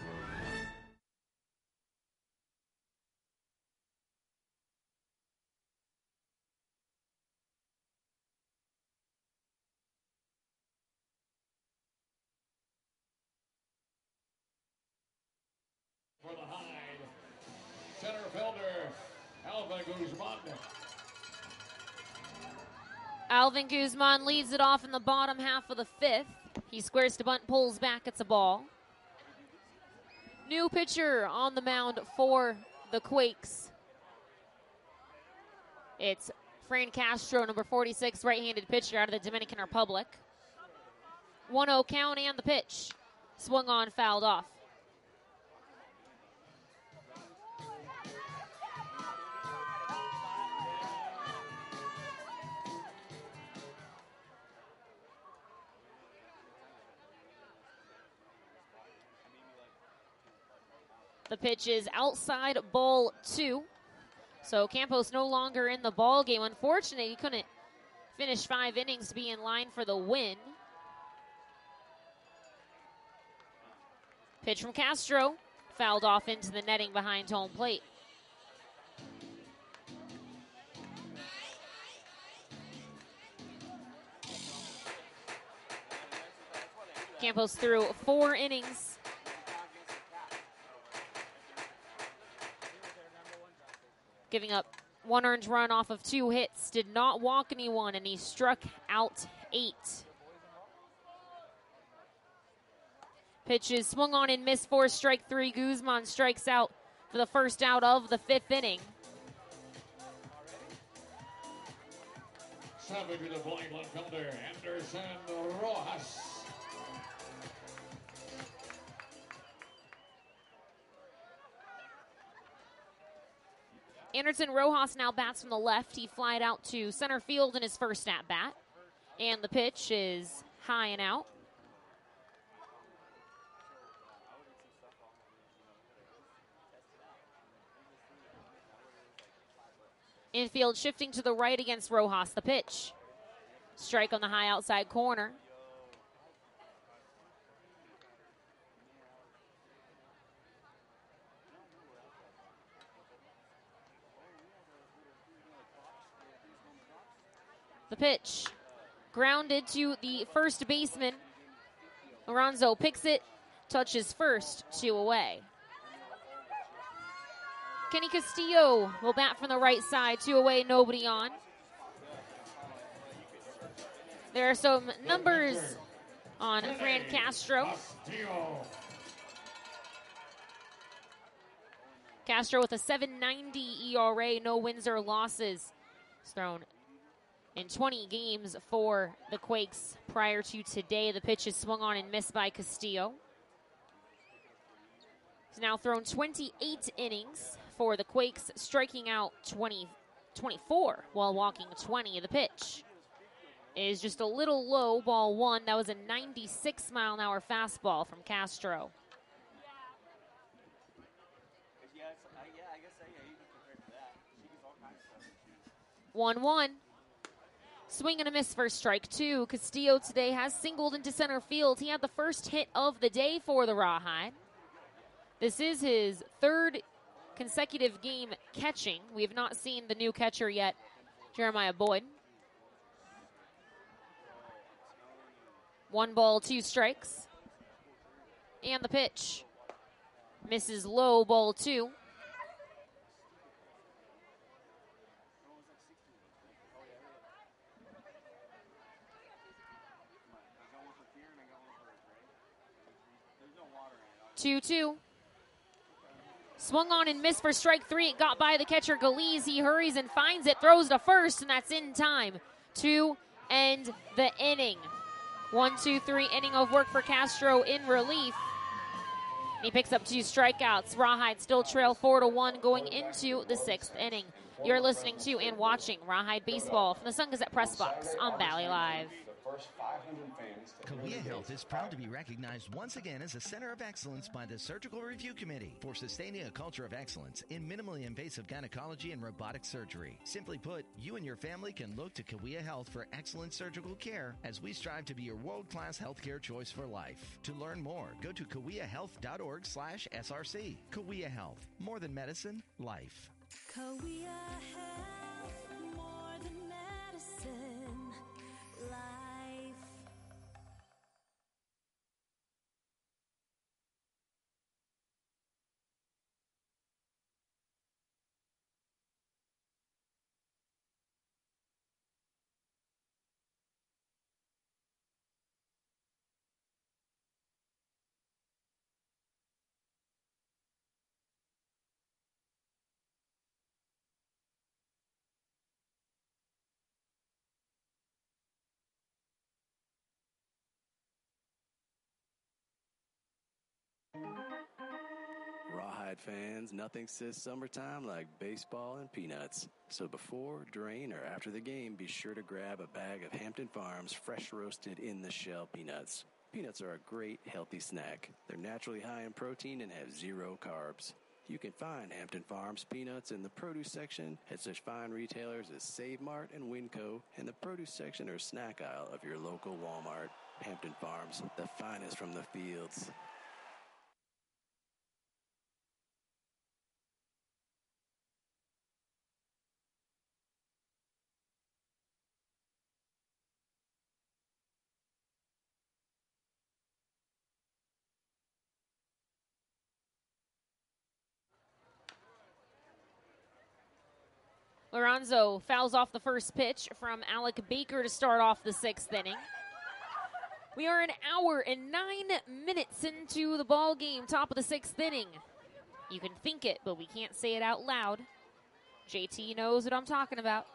For the Hide, center fielder, Alvin Guzman. Alvin Guzman leads it off in the bottom half of the 5th. He squares to bunt, pulls back, it's a ball. New pitcher on the mound for the Quakes. It's Fran Castro, number 46, right-handed pitcher out of the Dominican Republic. 1-0 count and the pitch. Swung on, fouled off. The pitch is outside, ball 2. So Campos no longer in the ball game. Unfortunately, he couldn't finish 5 innings to be in line for the win. Pitch from Castro, fouled off into the netting behind home plate. Campos threw 4 innings. Giving up 1 earned run off of 2 hits, did not walk anyone, and he struck out 8. Pitch is swung on and missed for strike 3. Guzman strikes out for the first out of the 5th inning. Savage to the blind left fielder, Anderson Rojas. Anderson Rojas now bats from the left. He flied out to center field in his first at-bat. And the pitch is high and out. Infield shifting to the right against Rojas. The pitch. Strike on the high outside corner. The pitch. Grounded to the first baseman. Lorenzo picks it. Touches first. 2 away. Kenny Castillo will bat from the right side. 2 away, nobody on. There are some numbers on Fran Castro. Castro with a 7.90 ERA, no wins or losses. He's thrown in 20 games for the Quakes prior to today. The pitch is swung on and missed by Castillo. He's now thrown 28 innings for the Quakes, striking out 24 while walking 20. The pitch is just a little low, ball 1. That was a 96-mile-an-hour fastball from Castro. 1-1. Swing and a miss for strike 2. Castillo today has singled into center field. He had the first hit of the day for the Rawhide. This is his 3rd consecutive game catching. We have not seen the new catcher yet, Jeremiah Boyd. 1 ball, 2 strikes. And the pitch. Misses low, ball 2. Two. Swung on and missed for strike 3. It got by the catcher, Galiz. He hurries and finds it, throws to first, and that's in time to end the inning. 1-2-3 inning of work for Castro in relief. And he picks up 2 strikeouts. Rawhide still trail 4-1 going into the 6th inning. You're listening to and watching Rawhide Baseball from the Sun Gazette Press Box on Valley Live. Cahuilla Health is proud to be recognized once again as a center of excellence by the Surgical Review Committee for sustaining a culture of excellence in minimally invasive gynecology and robotic surgery. Simply put, you and your family can look to Cahuilla Health for excellent surgical care as we strive to be your world-class healthcare choice for life. To learn more, go to cahuillahealth.org/SRC. Cahuilla Health, more than medicine, life. Cahuilla Health, more than medicine, life. Rawhide fans, nothing says summertime like baseball and peanuts. So before, during, or after the game, be sure to grab a bag of Hampton Farms fresh roasted in the shell peanuts. Peanuts are a great, healthy snack. They're naturally high in protein and have 0 carbs. You can find Hampton Farms peanuts in the produce section at such fine retailers as Save Mart and Winco, and the produce section or snack aisle of your local Walmart. Hampton Farms, the finest from the fields. Lorenzo fouls off the first pitch from Alec Baker to start off the 6th inning. We are an hour and 9 minutes into the ball game, top of the 6th inning. You can think it, but we can't say it out loud. JT knows what I'm talking about.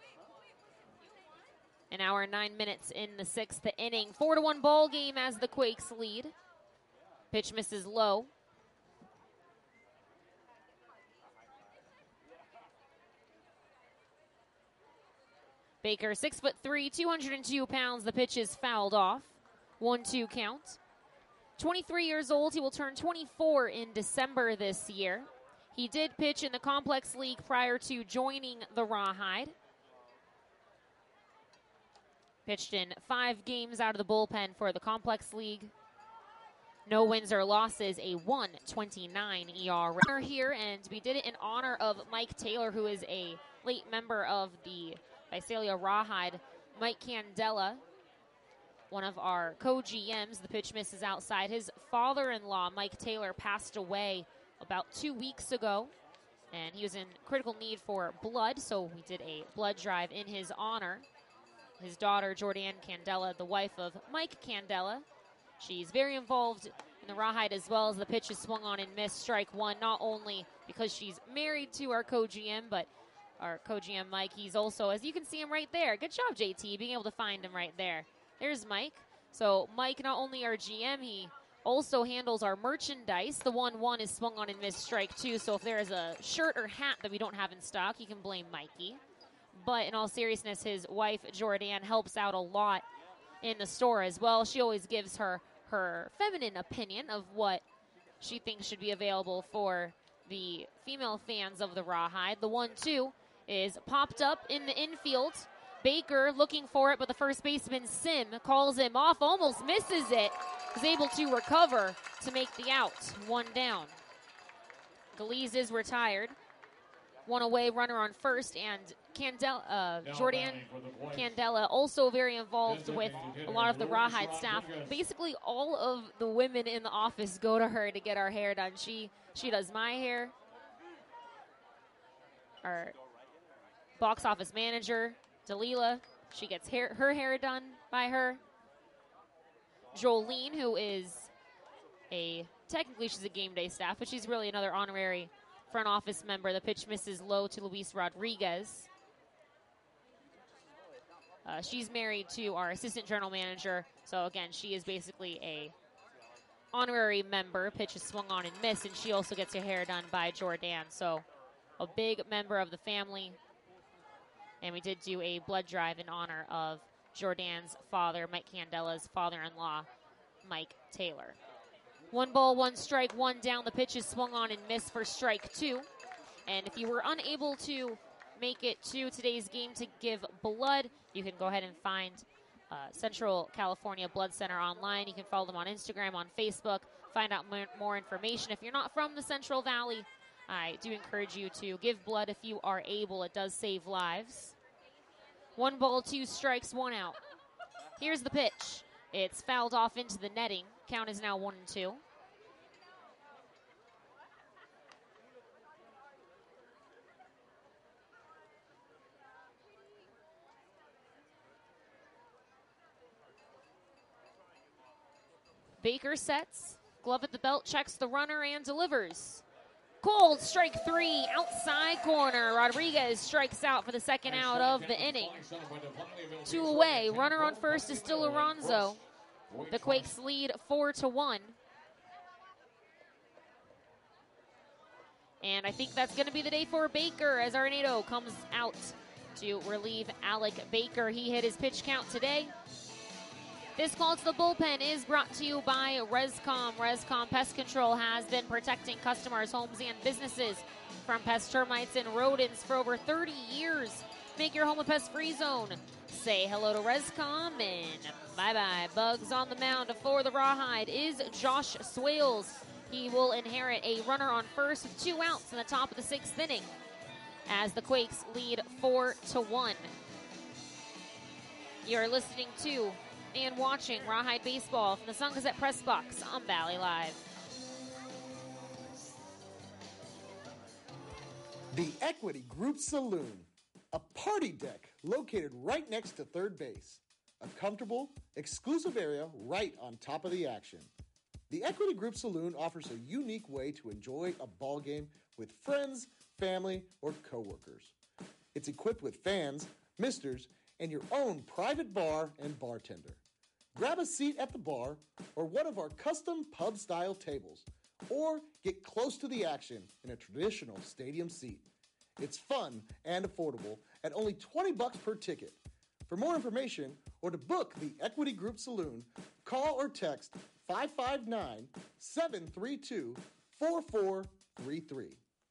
An hour and 9 minutes in the 6th inning. 4-1 ball game as the Quakes lead. Pitch misses low. Baker, 6'3", 202 pounds. The pitch is fouled off. 1-2 count. 23 years old. He will turn 24 in December this year. He did pitch in the Complex League prior to joining the Rawhide. Pitched in 5 games out of the bullpen for the Complex League. No wins or losses, a 1.29 ERA here, and we did it in honor of Mike Taylor, who is a late member of the Visalia Rawhide. Mike Candela, one of our co-GMs. The pitch misses outside. His father-in-law, Mike Taylor, passed away about 2 weeks ago, and he was in critical need for blood, so we did a blood drive in his honor. His daughter, Jordan Candela, the wife of Mike Candela, she's very involved in the Rawhide as well. As the pitch is swung on and missed, strike one, not only because she's married to our co-GM, but our co-GM Mike, he's also, as you can see him right there. Good job, JT, being able to find him right there. There's Mike. So Mike, not only our GM, he also handles our merchandise. The 1-1 is swung on and missed, strike two. So if there is a shirt or hat that we don't have in stock, you can blame Mikey. But in all seriousness, his wife, Jordan, helps out a lot in the store as well. She always gives her feminine opinion of what she thinks should be available for the female fans of the Rawhide. The 1-2 is popped up in the infield. Baker looking for it, but the first baseman, Sim, calls him off, almost misses it. Is able to recover to make the out. 1 down. Galiz is retired. 1 away, runner on first, and Jordan Candela also very involved with a lot of the Rawhide staff. Basically, all of the women in the office go to her to get our hair done. She does my hair. Our box office manager, Dalila, she gets her hair done by her. Jolene, who is technically she's a game day staff, but she's really another honorary front office member. The pitch misses low to Luis Rodriguez. She's married to our assistant general manager, so again, she is basically a honorary member. Pitch is swung on and missed, and she also gets her hair done by Jordan, so a big member of the family. And we did do a blood drive in honor of Jordan's father, Mike Candela's father-in-law, Mike Taylor. 1 ball, 1 strike, 1 down. The pitch is swung on and missed for strike 2. And if you were unable to make it to today's game to give blood, you can go ahead and find Central California Blood Center online. You can follow them on Instagram, on Facebook, find out more information. If you're not from the Central Valley, I do encourage you to give blood if you are able. It does save lives. 1 ball, 2 strikes, 1 out. Here's the pitch. It's fouled off into the netting. Count is now 1-2. Baker sets, glove at the belt, checks the runner and delivers. Cold, strike 3, outside corner. Rodriguez strikes out for the second out of the inning. 2 away, runner on first is still Alonzo. The Quakes lead 4-1. And I think that's going to be the day for Baker as Arenado comes out to relieve Alec Baker. He hit his pitch count today. This call to the bullpen is brought to you by Rescom. Rescom Pest Control has been protecting customers, homes, and businesses from pest, termites, and rodents for over 30 years. Make your home a pest-free zone. Say hello to Rescom and bye-bye. Bugs on the mound for the Rawhide is Josh Swales. He will inherit a runner on first with 2 outs in the top of the 6th inning as the Quakes lead 4-1. You're listening to and watching Rawhide Baseball from the Sun Gazette Press Box on Valley Live. The Equity Group Saloon, a party deck located right next to third base. A comfortable, exclusive area right on top of the action. The Equity Group Saloon offers a unique way to enjoy a ball game with friends, family, or coworkers. It's equipped with fans, misters, and your own private bar and bartender. Grab a seat at the bar or one of our custom pub-style tables, or get close to the action in a traditional stadium seat. It's fun and affordable at only $20 per ticket. For more information or to book the Equity Group Saloon, call or text 559-732-4433.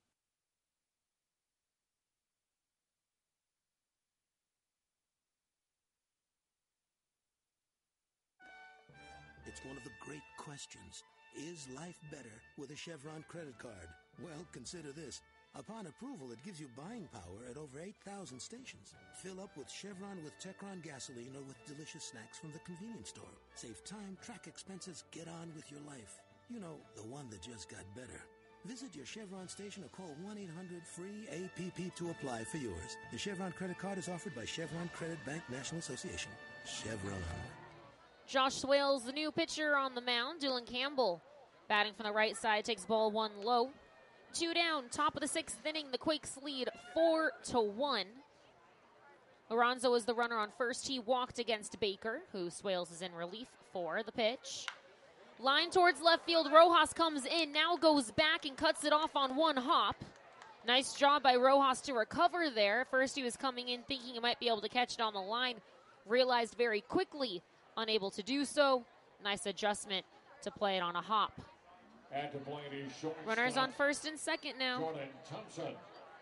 It's one of the great questions. Is life better with a Chevron credit card? Well, consider this. Upon approval, it gives you buying power at over 8,000 stations. Fill up with Chevron with Techron gasoline or with delicious snacks from the convenience store. Save time, track expenses, get on with your life. You know, the one that just got better. Visit your Chevron station or call 1-800-FREE-APP to apply for yours. The Chevron credit card is offered by Chevron Credit Bank National Association. Chevron. Josh Swales, the new pitcher on the mound. Dylan Campbell batting from the right side, takes ball 1 low. 2 down, top of the 6th inning. The Quakes lead 4-1. Lorenzo is the runner on first. He walked against Baker, who Swales is in relief for. The pitch. Line towards left field. Rojas comes in, now goes back and cuts it off on 1 hop. Nice job by Rojas to recover there. First he was coming in thinking he might be able to catch it on the line. Realized very quickly, unable to do so. Nice adjustment to play it on a hop. Runners on first and second now. Jordan Thompson.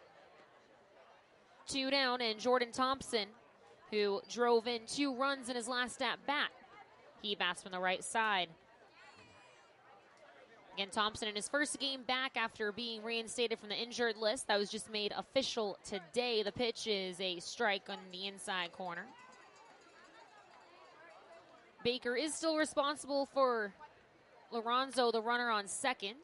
2 down, and Jordan Thompson, who drove in 2 runs in his last at bat. He bats from the right side. Again, Thompson in his first game back after being reinstated from the injured list. That was just made official today. The pitch is a strike on the inside corner. Baker is still responsible for Lorenzo, the runner on second.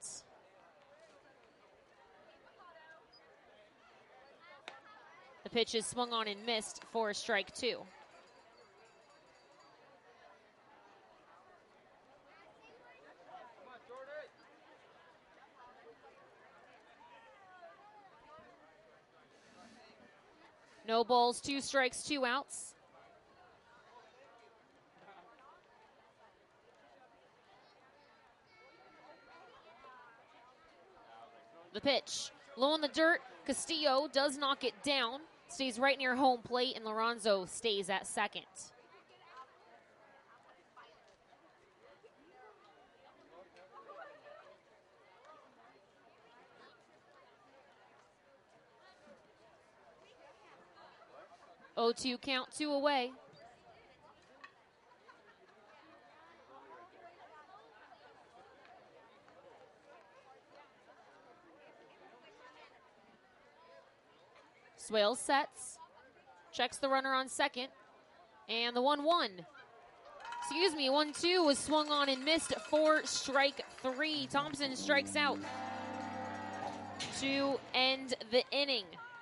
The pitch is swung on and missed for strike 2. No balls, 2 strikes, 2 outs. The pitch, low in the dirt. Castillo does knock it down, stays right near home plate, and Lorenzo stays at second. Oh, 2 count, 2 away. Swales sets, checks the runner on second, and the 1-1. Excuse me, 1-2 was swung on and missed for strike 3. Thompson strikes out to end the inning.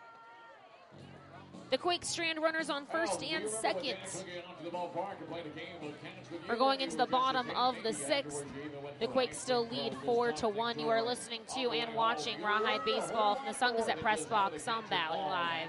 The Quakes strand runners on first and second. We're going into the bottom of the 6th. The Quakes still lead 4-1. You are listening to and watching Rawhide Baseball from the Sun Gazette Press Box on Valley Live.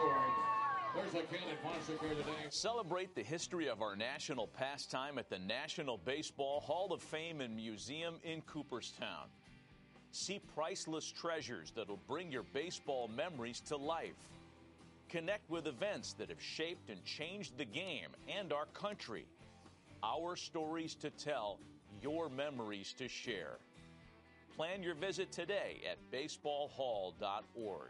Celebrate the history of our national pastime at the National Baseball Hall of Fame and Museum in Cooperstown. See priceless treasures that'll bring your baseball memories to life. Connect with events that have shaped and changed the game and our country. Our stories to tell, your memories to share. Plan your visit today at baseballhall.org.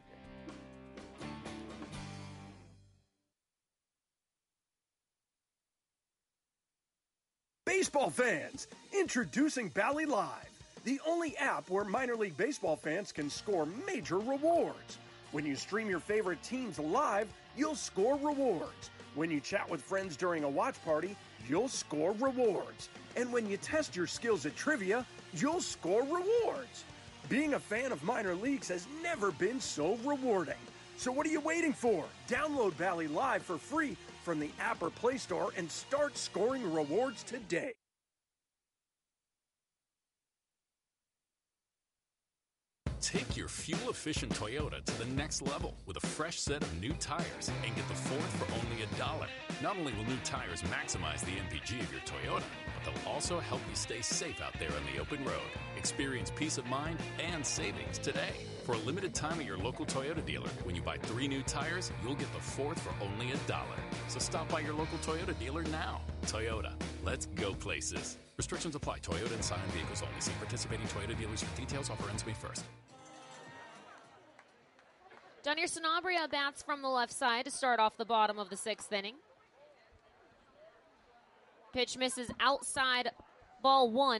Baseball fans, introducing Bally Live, the only app where minor league baseball fans can score major rewards. When you stream your favorite teams live, you'll score rewards. When you chat with friends during a watch party, you'll score rewards. And when you test your skills at trivia, you'll score rewards. Being a fan of minor leagues has never been so rewarding. So what are you waiting for? Download Bally Live for free from the app or Play Store and start scoring rewards today. Take your fuel-efficient Toyota to the next level with a fresh set of new tires and get the fourth for only $1. Not only will new tires maximize the MPG of your Toyota, but they'll also help you stay safe out there on the open road. Experience peace of mind and savings today. For a limited time at your local Toyota dealer, when you buy 3 new tires, you'll get the fourth for only $1. So stop by your local Toyota dealer now. Toyota, let's go places. Restrictions apply. Toyota and Scion vehicles only. See participating Toyota dealers for details. Offer ends May 1st. Donier Sanabria bats from the left side to start off the bottom of the 6th inning. Pitch misses outside, ball 1.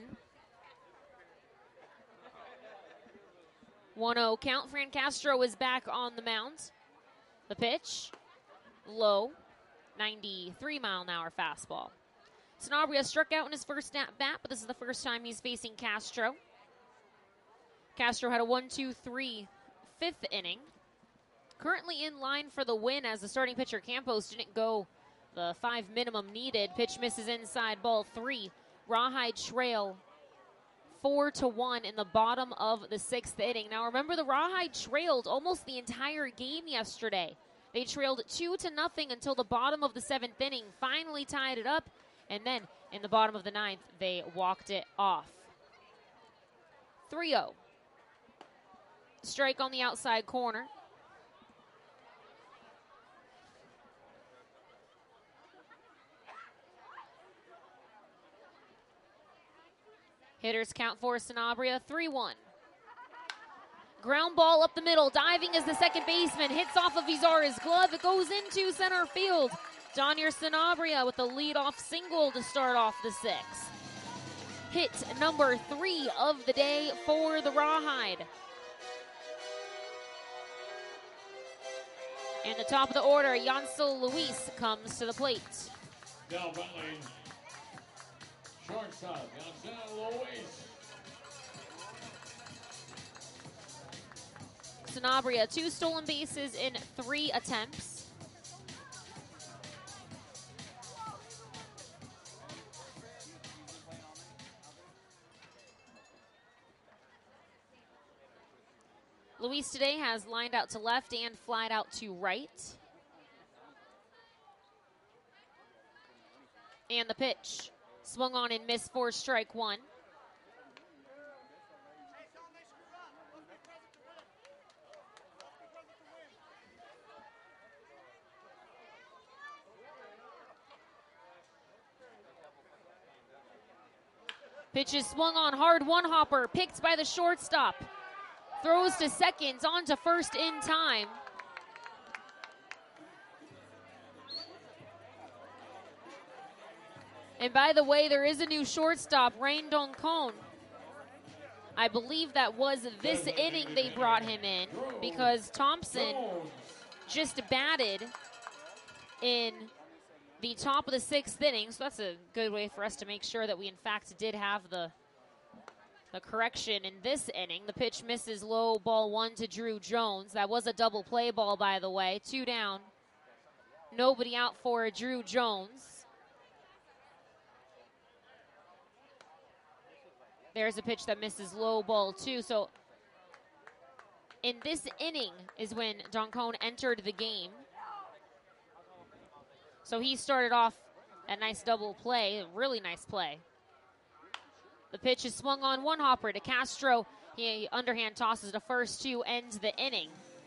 1-0 count. Fran Castro is back on the mound. The pitch, low, 93-mile-an-hour fastball. Sanabria struck out in his first at bat, but this is the first time he's facing Castro. Castro had a 1-2-3 5th inning. Currently in line for the win as the starting pitcher Campos didn't go the 5 minimum needed. Pitch misses inside, ball 3. Rawhide trail 4-1 in the bottom of the 6th inning. Now remember, the Rawhide trailed almost the entire game yesterday. They trailed 2-0 until the bottom of the 7th inning, finally tied it up, and then in the bottom of the 9th, they walked it off. 3-0. Strike on the outside corner. Hitters count for Sanabria, 3-1. Ground ball up the middle, diving as the second baseman, hits off of Vizarra's glove. It goes into center field. Donier Sanabria with the leadoff single to start off the 6th. Hit number 3 of the day for the Rawhide. And the top of the order, Yancel Luis comes to the plate. Now Bentley, shortstop, Yancel Luis. Sanabria, 2 stolen bases in 3 attempts. Luis today has lined out to left and flied out to right. And the pitch, swung on and missed for strike 1. Pitch is swung on hard, one hopper, picked by the shortstop. Throws to second, on to first in time. And by the way, there is a new shortstop, Rain Doncon. I believe that was this inning they brought him in because Thompson just batted in the top of the 6th inning. So that's a good way for us to make sure that we, in fact, did have the correction in this inning. The pitch misses low, ball 1 to Drew Jones. That was a double play ball, by the way. 2 down. Nobody out for Drew Jones. There's a pitch that misses low, ball 2. So in this inning is when Doncon entered the game. So he started off a nice double play, a really nice play. The pitch is swung on, one hopper to Castro. He underhand tosses to first to end the inning.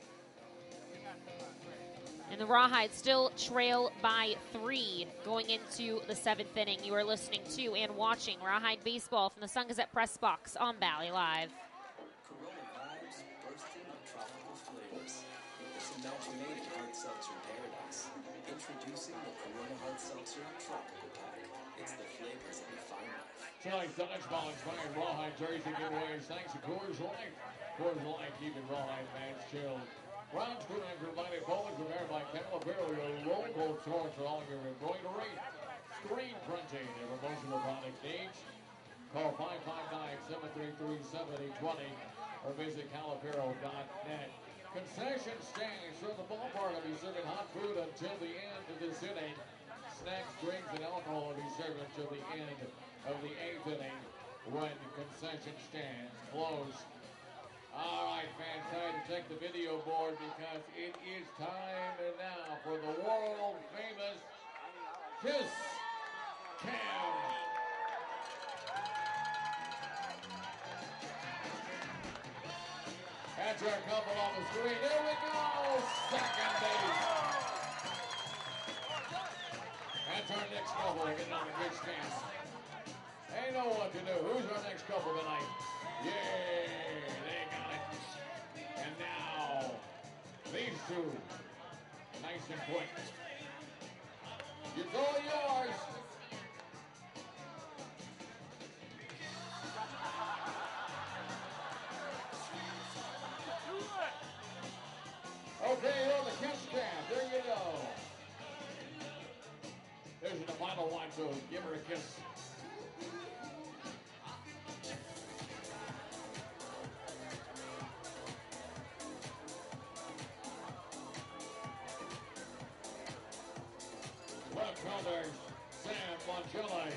And the Rawhide still trail by 3 going into the 7th inning. You are listening to and watching Rawhide Baseball from the Sun Gazette Press Box on Valley Live. Corona vibes bursting with tropical flavors. It's a match made in hard seltzer paradise. Introducing the Corona Hard Seltzer Tropical Pack. It's the flavors that define life. Tonight's dodgeball inspired Rawhide jersey giveaways thanks to Coors Light. Coors Light keeping Rawhide fans chilled. Brown School and Provided Bowling prepared by Calipari, your local source for all of your embroidery, screen printing, and promotional product needs. Call 559-733-7020 or visit caliparo.net. Concession stands from the ballpark will be serving hot food until the end of this inning. Snacks, drinks, and alcohol will be served until the end of the 8th inning when concession stands close. All right, fans, time to check the video board because it is time now for the world-famous Kiss Cam. That's our couple on the screen. There we go! Second base. That's our next couple getting on the Kiss Cam. They know what to do. Who's our next couple tonight? Yeah, they got it. And now, these two, nice and quick. It's all yours. Okay, you're on the Kiss Cam. There you go. There's the final one, so give her a kiss. Left fielder, Sam Mongelli.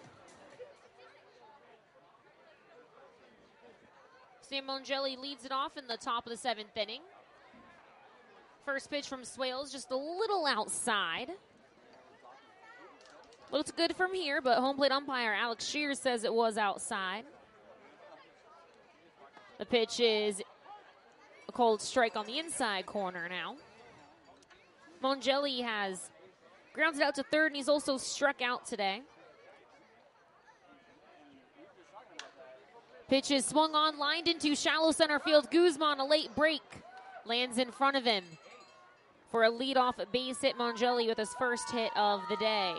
Sam Mongelli leads it off in the top of the 7th inning. First pitch from Swales, just a little outside. Looked good from here, but home plate umpire Alex Shears says it was outside. The pitch is a cold strike on the inside corner now. Mongelli has grounded out to third, and he's also struck out today. Pitch is swung on, lined into shallow center field. Guzman, a late break, lands in front of him for a leadoff base hit. Mongelli with his first hit of the day.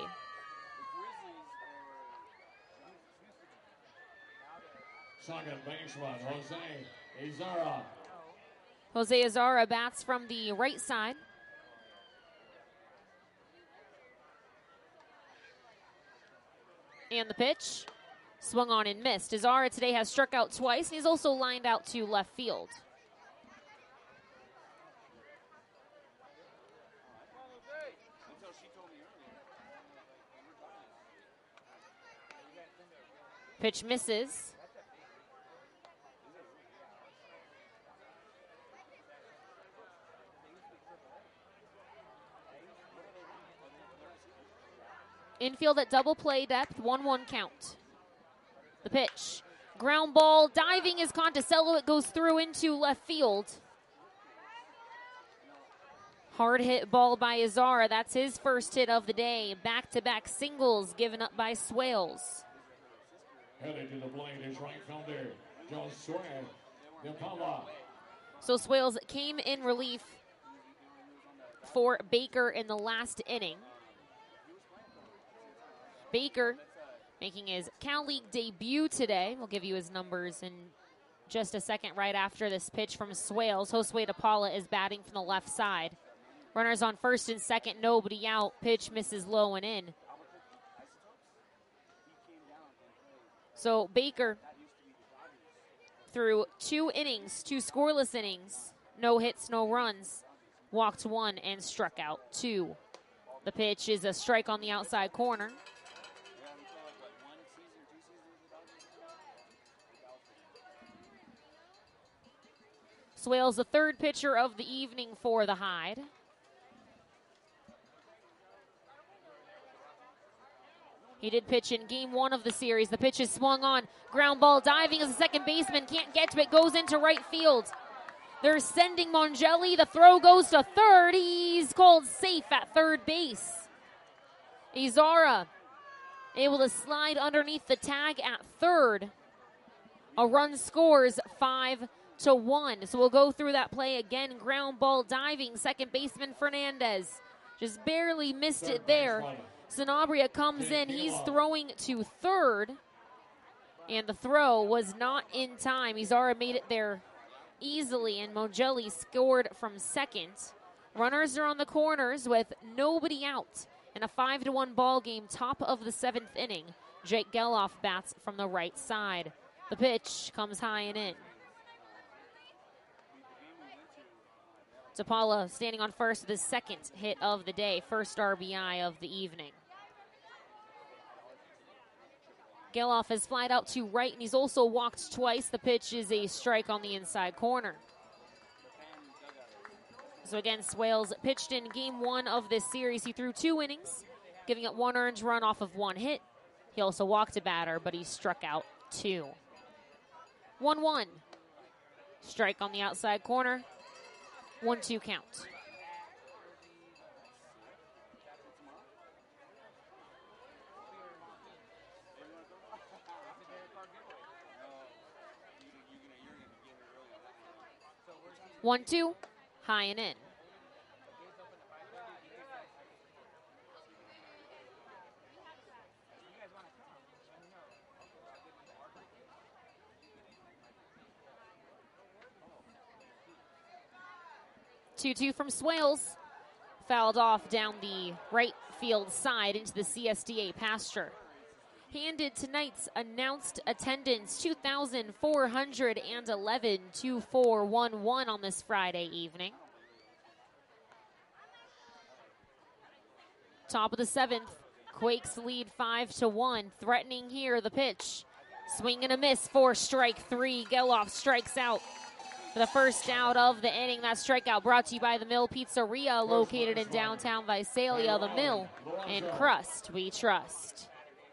Second baseman, Jose Izara. Jose Izara bats from the right side. And the pitch, swung on and missed. Izara today has struck out twice, and he's also lined out to left field. Pitch misses. Infield at double play depth, 1-1 count. The pitch, ground ball, diving is Conticello. It goes through into left field. Hard hit ball by Izara. That's his first hit of the day. Back-to-back singles given up by Swales. Headed to the plate is right fielder Josue Depala. So Swales came in relief for Baker in the last inning. Baker making his Cal League debut today. We'll give you his numbers in just a second right after this pitch from Swales. Josue Depala is batting from the left side. Runners on first and second, nobody out. Pitch misses low and in. So Baker through 2 innings, 2 scoreless innings, no hits, no runs, walked 1 and struck out 2. The pitch is a strike on the outside corner. Swales, the third pitcher of the evening for the Hide. He did pitch in game 1 of the series. The pitch is swung on. Ground ball diving as a second baseman. Can't get to it. Goes into right field. They're sending Mongelli. The throw goes to third. He's called safe at third base. Izara able to slide underneath the tag at third. A run scores 5-1. So we'll go through that play again. Ground ball diving. Second baseman Fernandez just barely missed it there. Sanabria comes in. He's throwing to third. And the throw was not in time. Izara made it there easily, and Mongelli scored from second. Runners are on the corners with nobody out. In a 5-1 ball game, top of the 7th inning. Jake Geloff bats from the right side. The pitch comes high and in. Tapala standing on first with his second hit of the day, first RBI of the evening. Geloff has flied out to right, and he's also walked twice. The pitch is a strike on the inside corner. So again, Swales pitched in game 1 of this series. He threw 2 innings, giving up 1 earned run off of 1 hit. He also walked a batter, but he struck out 2. 1-1. Strike on the outside corner. 1-2 count. One, two, high and in. Two from Swales. Fouled off down the right field side into the CSDA pasture. Handed tonight's announced attendance, 2,411, 2-4-1-1 on this Friday evening. Top of the 7th, Quakes lead 5-1. Threatening here, the pitch. Swing and a miss for strike 3. Geloff strikes out for the first out of the inning. That strikeout brought to you by the Mill Pizzeria, located in downtown Visalia. The Mill and crust we trust.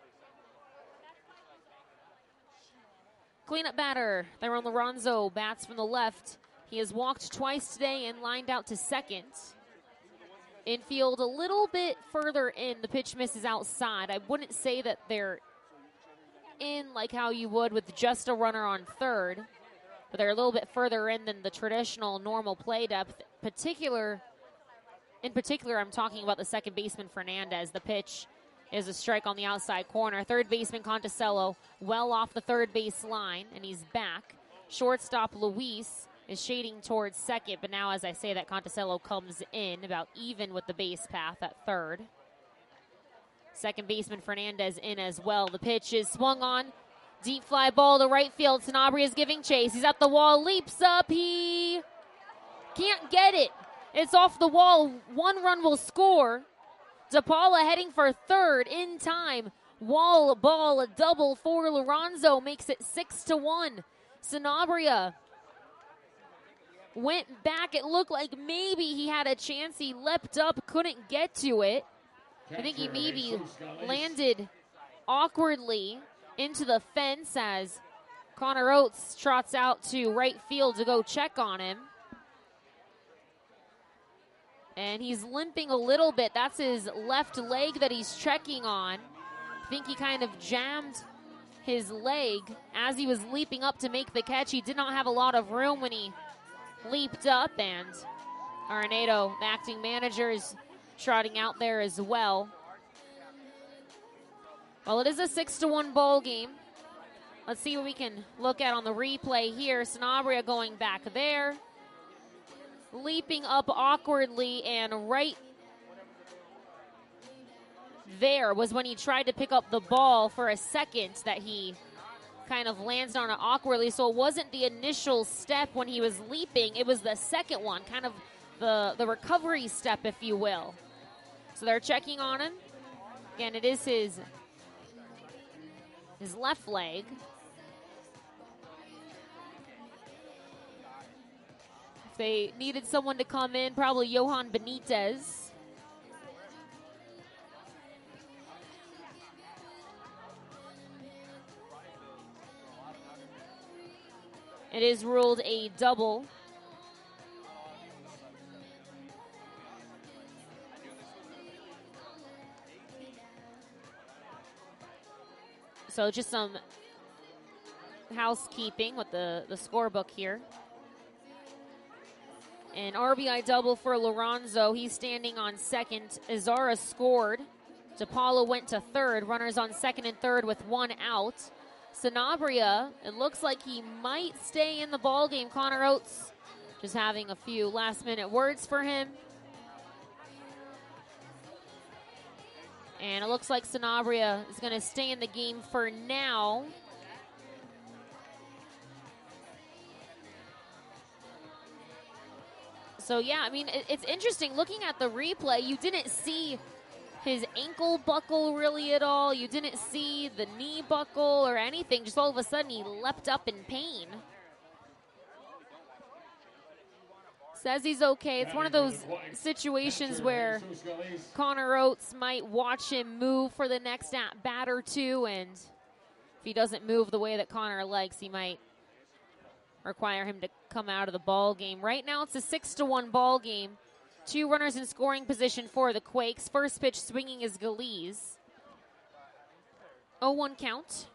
Cleanup batter, Tyrone Lorenzo bats from the left. He has walked twice today and lined out to second. Infield a little bit further in. The pitch misses outside. I wouldn't say that they're in like how you would with just a runner on third, but they're a little bit further in than the traditional normal play depth. In particular, I'm talking about the second baseman Fernandez. The pitch is a strike on the outside corner. Third baseman Conticello well off the third base line, and he's back. Shortstop Luis is shading towards second, but now as I say that, Conticello comes in about even with the base path at third. Second baseman Fernandez in as well. The pitch is swung on. Deep fly ball to right field. Sanabria is giving chase. He's at the wall, leaps up. He can't get it. It's off the wall. 1 run will score. DePaula heading for third in time. Wall ball, a double for Lorenzo, makes it 6-1. Sanabria went back. It looked like maybe he had a chance. He leapt up, couldn't get to it. I think he maybe landed awkwardly into the fence as Connor Oates trots out to right field to go check on him. And he's limping a little bit. That's his left leg that he's checking on. I think he kind of jammed his leg as he was leaping up to make the catch. He did not have a lot of room when he leaped up, and Arenado, the acting manager, is trotting out there as well. Well, it is a 6-1 ball game. Let's see what we can look at on the replay here. Sanabria going back there. Leaping up awkwardly, and right there was when he tried to pick up the ball for a second that he kind of lands on it awkwardly. So it wasn't the initial step when he was leaping, it was the second one, kind of the recovery step, if you will. So they're checking on him. Again, it is his left leg. They needed someone to come in, probably Johan Benitez. It is ruled a double. So just some housekeeping with the scorebook here. An RBI double for Lorenzo. He's standing on second. Azara scored. DePaula went to third. Runners on second and third with one out. Sanabria, it looks like he might stay in the ball game. Connor Oates just having a few last-minute words for him. And it looks like Sanabria is going to stay in the game for now. So, yeah, I mean, it's interesting. Looking at the replay, you didn't see his ankle buckle really at all. You didn't see the knee buckle or anything. Just all of a sudden, he leapt up in pain. Says he's okay. It's one of those situations where Connor Oates might watch him move for the next at-bat or two, and if he doesn't move the way that Connor likes, he might require him to come out of the ball game. Right now, it's a 6-1 ball game. 2 runners in scoring position for the Quakes. First pitch swinging is Galiz. 0-1 count.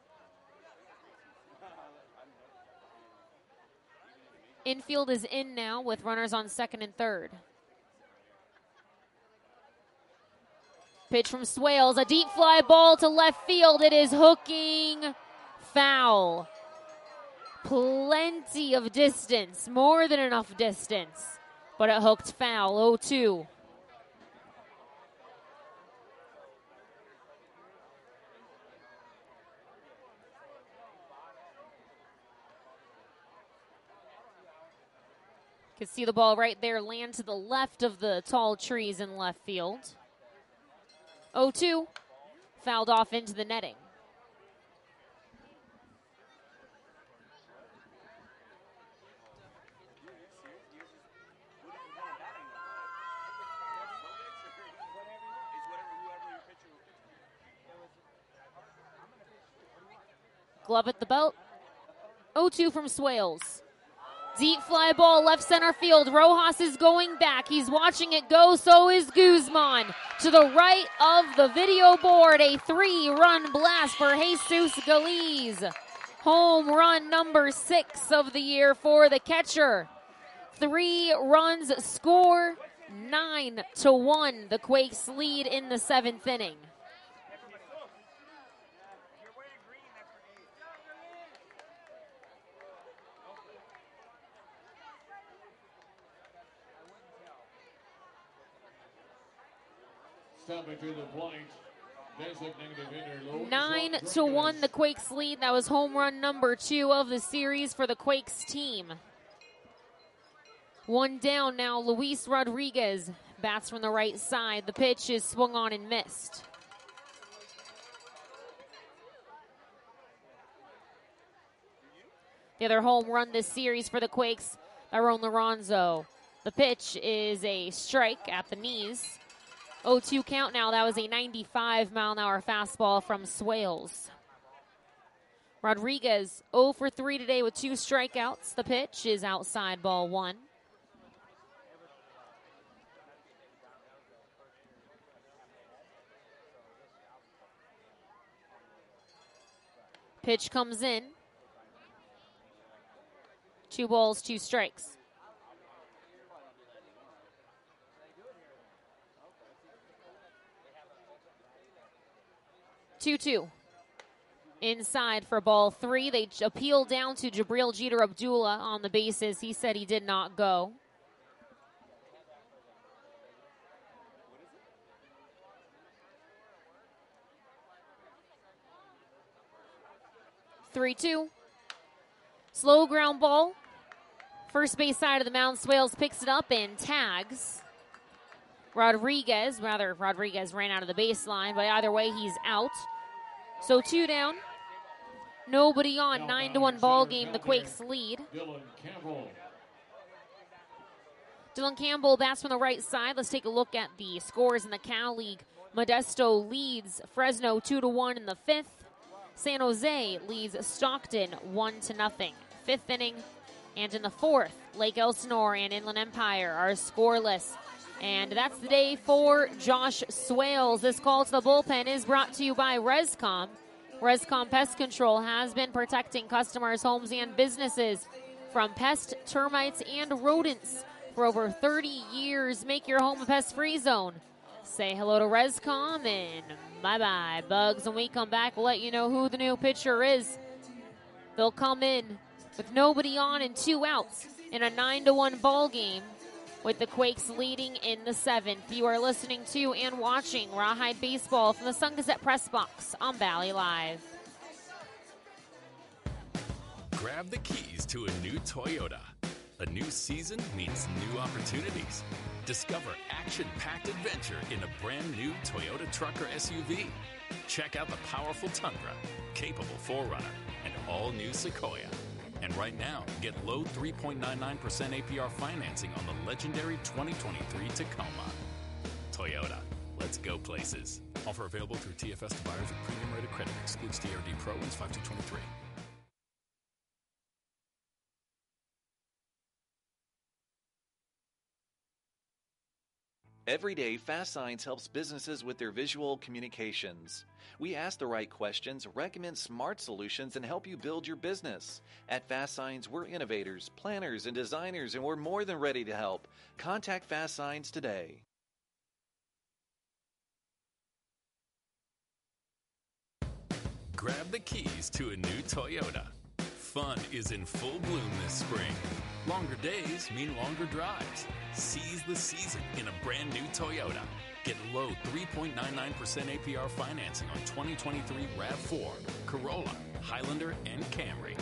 Infield is in now with runners on second and third. Pitch from Swales, a deep fly ball to left field. It is hooking foul. Plenty of distance, more than enough distance, but it hooked foul, 0-2. You can see the ball right there land to the left of the tall trees in left field. 0-2, fouled off into the netting. Glove at the belt. 0-2 from Swales. Deep fly ball, left center field. Rojas is going back. He's watching it go. So is Guzman. To the right of the video board, a 3-run blast for Jesus Galiz. Home run number 6 of the year for the catcher. 3 runs score, 9-1. The Quakes lead in the 7th inning. Stepping to the plate, designated hitter. 9-1, the Quakes lead. That was home run number 2 of the series for the Quakes team. 1 down now, Luis Rodriguez bats from the right side. The pitch is swung on and missed. The other home run this series for the Quakes, Aaron Lorenzo. The pitch is a strike at the knees. 0-2 count now. That was a 95-mile-an-hour fastball from Swales. Rodriguez 0 for 3 today with 2 strikeouts. The pitch is outside, ball 1. Pitch comes in. 2 balls, 2 strikes. Two. Inside for ball 3. They appeal down to Jabril Jeter Abdullah on the bases. He said he did not go. 3-2. Slow ground ball. First base side of the mound. Swales picks it up and tags. Rodriguez ran out of the baseline, but either way, he's out. So 2 down. Nobody on. 9-1 ball game. The Quakes lead. Dylan Campbell bats from the right side. Let's take a look at the scores in the Cal League. Modesto leads Fresno 2-1 in the 5th. San Jose leads Stockton 1-0. fifth inning. And in the fourth, Lake Elsinore and Inland Empire are scoreless. And that's the day for Josh Swales. This call to the bullpen is brought to you by Rescom. Rescom Pest Control has been protecting customers' homes and businesses from pest, termites, and rodents for over 30 years. Make your home a pest-free zone. Say hello to Rescom and bye-bye, Bugs. When we come back, we'll let you know who the new pitcher is. They'll come in with nobody on and 2 outs in a 9-1 ball game with the Quakes leading in the 7th. You are listening to and watching Rawhide Baseball from the Sun Gazette Press Box on Valley Live. Grab the keys to a new Toyota. A new season means new opportunities. Discover action-packed adventure in a brand new Toyota truck or SUV. Check out the powerful Tundra, capable 4Runner, and all-new Sequoia. And right now, get low 3.99% APR financing on the legendary 2023 Tacoma. Toyota, let's go places. Offer available through TFS to buyers with premium rated credit. Excludes DRD Pro. Wins 5-23. Every day, Fast Signs helps businesses with their visual communications. We ask the right questions, recommend smart solutions, and help you build your business. At Fast Signs, we're innovators, planners, and designers, and we're more than ready to help. Contact Fast Signs today. Grab the keys to a new Toyota. Fun is in full bloom this spring. Longer days mean longer drives. Seize the season in a brand new Toyota. Get low 3.99% APR financing on 2023 RAV4, Corolla, Highlander, and Camry.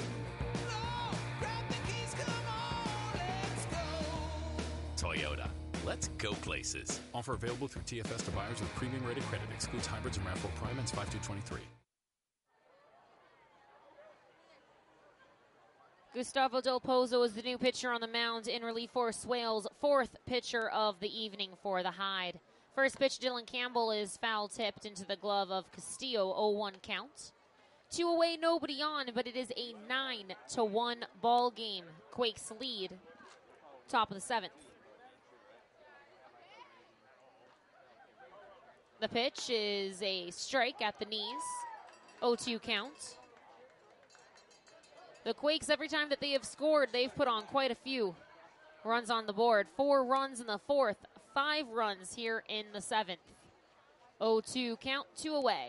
Toyota, let's go places. Offer available through TFS to buyers with premium rated credit. Excludes hybrids and RAV4 Prime. Ends 5-23. Gustavo Del Pozo is the new pitcher on the mound in relief for Swales, 4th pitcher of the evening for the Hyde. First pitch, Dylan Campbell is foul tipped into the glove of Castillo, 0-1 count. 2 away, nobody on, but it is a 9-1 ball game. Quakes lead, top of the 7th. The pitch is a strike at the knees, 0-2 count. The Quakes, every time that they have scored, they've put on quite a few runs on the board. 4 runs in the 4th, 5 runs here in the 7th. 0-2 count, 2 away.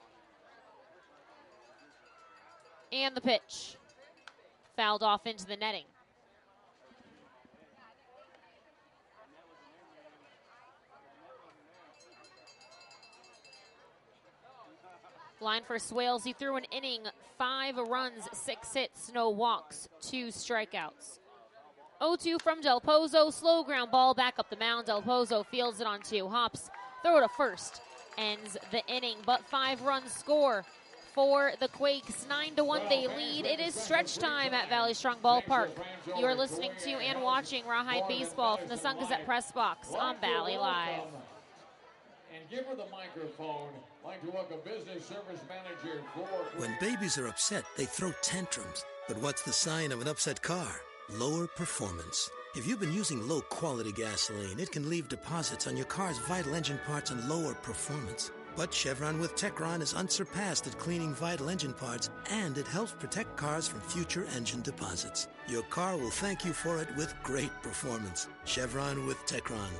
And the pitch. Fouled off into the netting. Line for Swales, he threw an inning, 5 runs, 6 hits, no walks, 2 strikeouts. 0-2 from Del Pozo, slow ground ball back up the mound. Del Pozo fields it on 2 hops, throw to first, ends the inning, but 5 runs score for the Quakes. 9-1 they lead. It is stretch time at Valley Strong Ballpark. You are listening to and watching Rawhide Baseball from the Sun Gazette Press Box on Valley Live. And give her the microphone. Like to welcome Business Service Manager for... When babies are upset, they throw tantrums. But what's the sign of an upset car? Lower performance. If you've been using low-quality gasoline, it can leave deposits on your car's vital engine parts and lower performance. But Chevron with Techron is unsurpassed at cleaning vital engine parts, and it helps protect cars from future engine deposits. Your car will thank you for it with great performance. Chevron with Techron.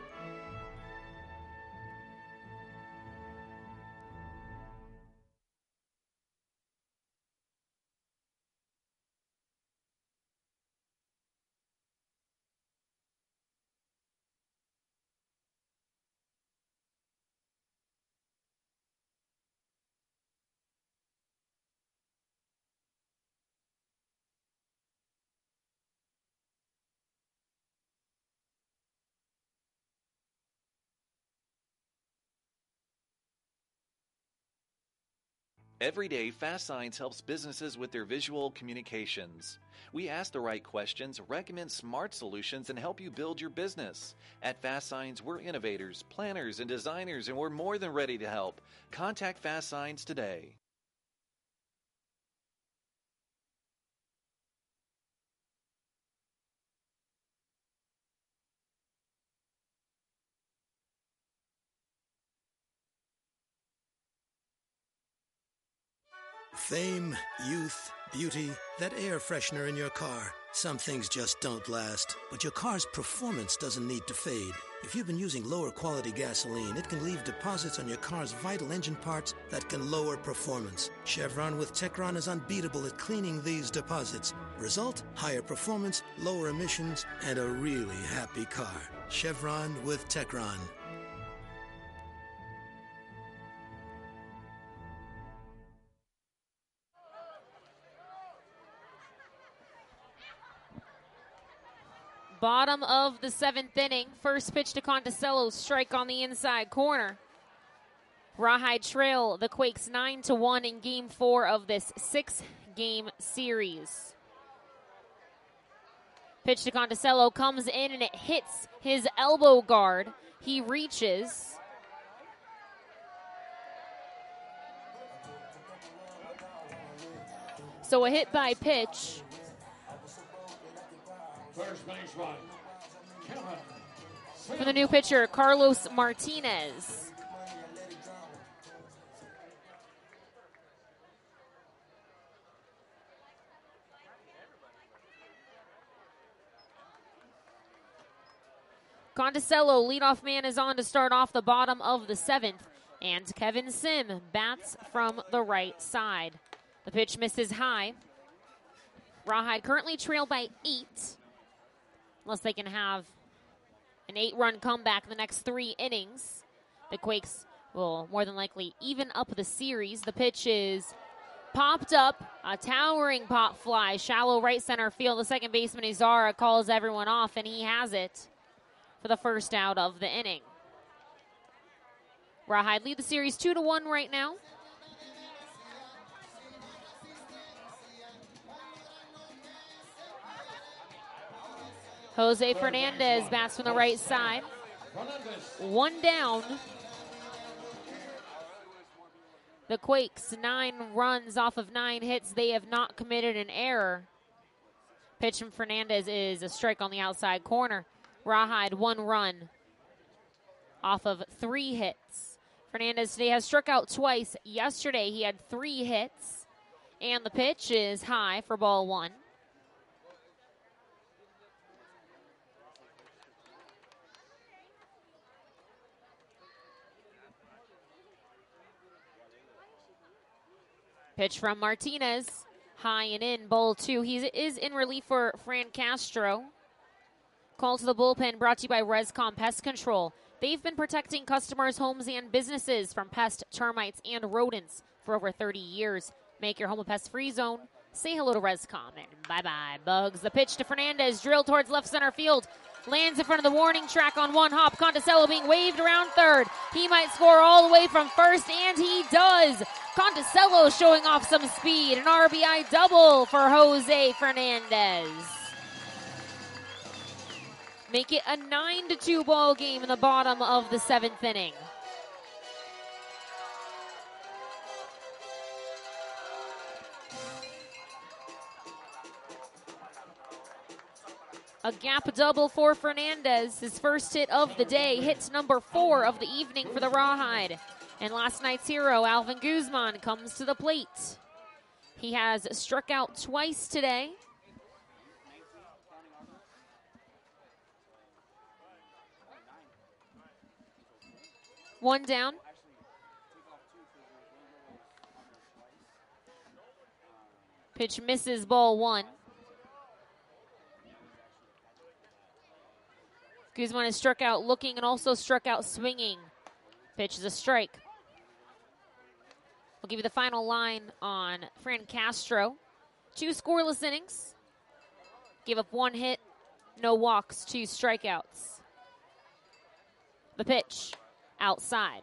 Every day, Fast Signs helps businesses with their visual communications. We ask the right questions, recommend smart solutions, and help you build your business. At Fast Signs, we're innovators, planners, and designers, and we're more than ready to help. Contact Fast Signs today. Fame, youth, beauty, that air freshener in your car. Some things just don't last, but your car's performance doesn't need to fade. If you've been using lower quality gasoline, it can leave deposits on your car's vital engine parts that can lower performance. Chevron with Techron is unbeatable at cleaning these deposits. Result, higher performance, lower emissions, and a really happy car. Chevron with Techron. Bottom of the 7th inning. First pitch to Conticello. Strike on the inside corner. Rawhide trail the Quakes 9-1 in Game 4 of this 6-game series. Pitch to Conticello comes in and it hits his elbow guard. He reaches. So a hit by pitch. First baseman, For the new pitcher, Carlos Martinez. Conticello, leadoff man, is on to start off the bottom of the 7th. And Kevin Sim bats from the right side. The pitch misses high. Rawhide currently trailed by 8. Unless they can have an 8-run comeback in the next 3 innings. The Quakes will more than likely even up the series. The pitch is popped up, a towering pop fly, shallow right center field. The second baseman, Izara, calls everyone off, and he has it for the first out of the inning. Rawhide lead the series 2-1 right now. Jose Fernandez bats from the right side. 1 down. The Quakes, 9 runs off of 9 hits. They have not committed an error. Pitch from Fernandez is a strike on the outside corner. Rawhide, 1 run off of 3 hits. Fernandez today has struck out twice. Yesterday he had 3 hits. And the pitch is high for ball 1. Pitch from Martinez, high and in, ball 2. He is in relief for Fran Castro. Call to the bullpen brought to you by Rescom Pest Control. They've been protecting customers' homes and businesses from pests, termites, and rodents for over 30 years. Make your home a pest-free zone. Say hello to Rescom, and bye-bye, bugs. The pitch to Fernandez, drilled towards left center field. Lands in front of the warning track on 1 hop. Conticello being waved around third. He might score all the way from first, and he does. Conticello showing off some speed. An RBI double for Jose Fernandez. Make it a 9-2 ball game in the bottom of the 7th inning. A gap double for Fernandez, his first hit of the day, hit number 4 of the evening for the Rawhide. And last night's hero, Alvin Guzman, comes to the plate. He has struck out twice today. One down. Pitch misses, ball 1. Guzman has struck out looking and also struck out swinging. Pitch is a strike. We'll give you the final line on Fran Castro. 2 scoreless innings. Gave up 1 hit, no walks, 2 strikeouts. The pitch, outside.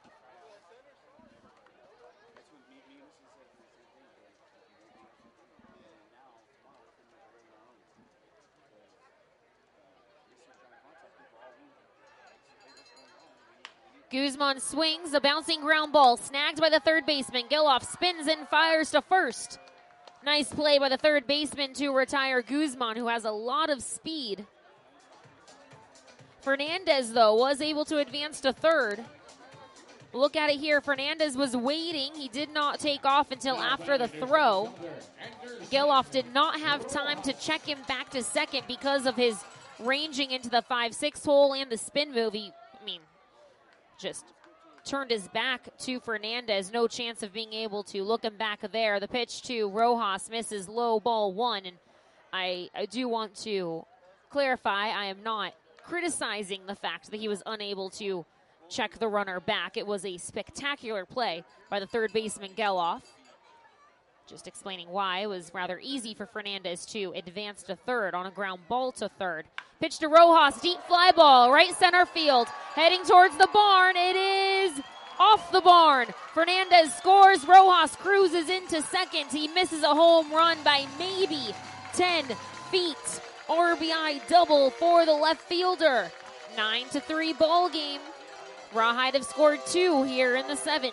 Guzman swings, a bouncing ground ball, snagged by the third baseman. Geloff spins and fires to first. Nice play by the third baseman to retire Guzman, who has a lot of speed. Fernandez, though, was able to advance to third. Look at it here. Fernandez was waiting. He did not take off until after the throw. Geloff did not have time to check him back to second because of his ranging into the 5-6 hole and the spin move. He, just turned his back to Fernandez. No chance of being able to look him back there. The pitch to Rojas misses low, ball one. And I do want to clarify, I am not criticizing the fact that he was unable to check the runner back. It was a spectacular play by the third baseman Geloff. Just explaining why. It was rather easy for Fernandez to advance to third on a ground ball to third. Pitch to Rojas, deep fly ball, right center field, heading towards the barn. It is off the barn. Fernandez scores. Rojas cruises into second. He misses a home run by maybe 10 feet. RBI double for the left fielder. 9-3 ball game. Rawhide have scored 2 here in the 7th.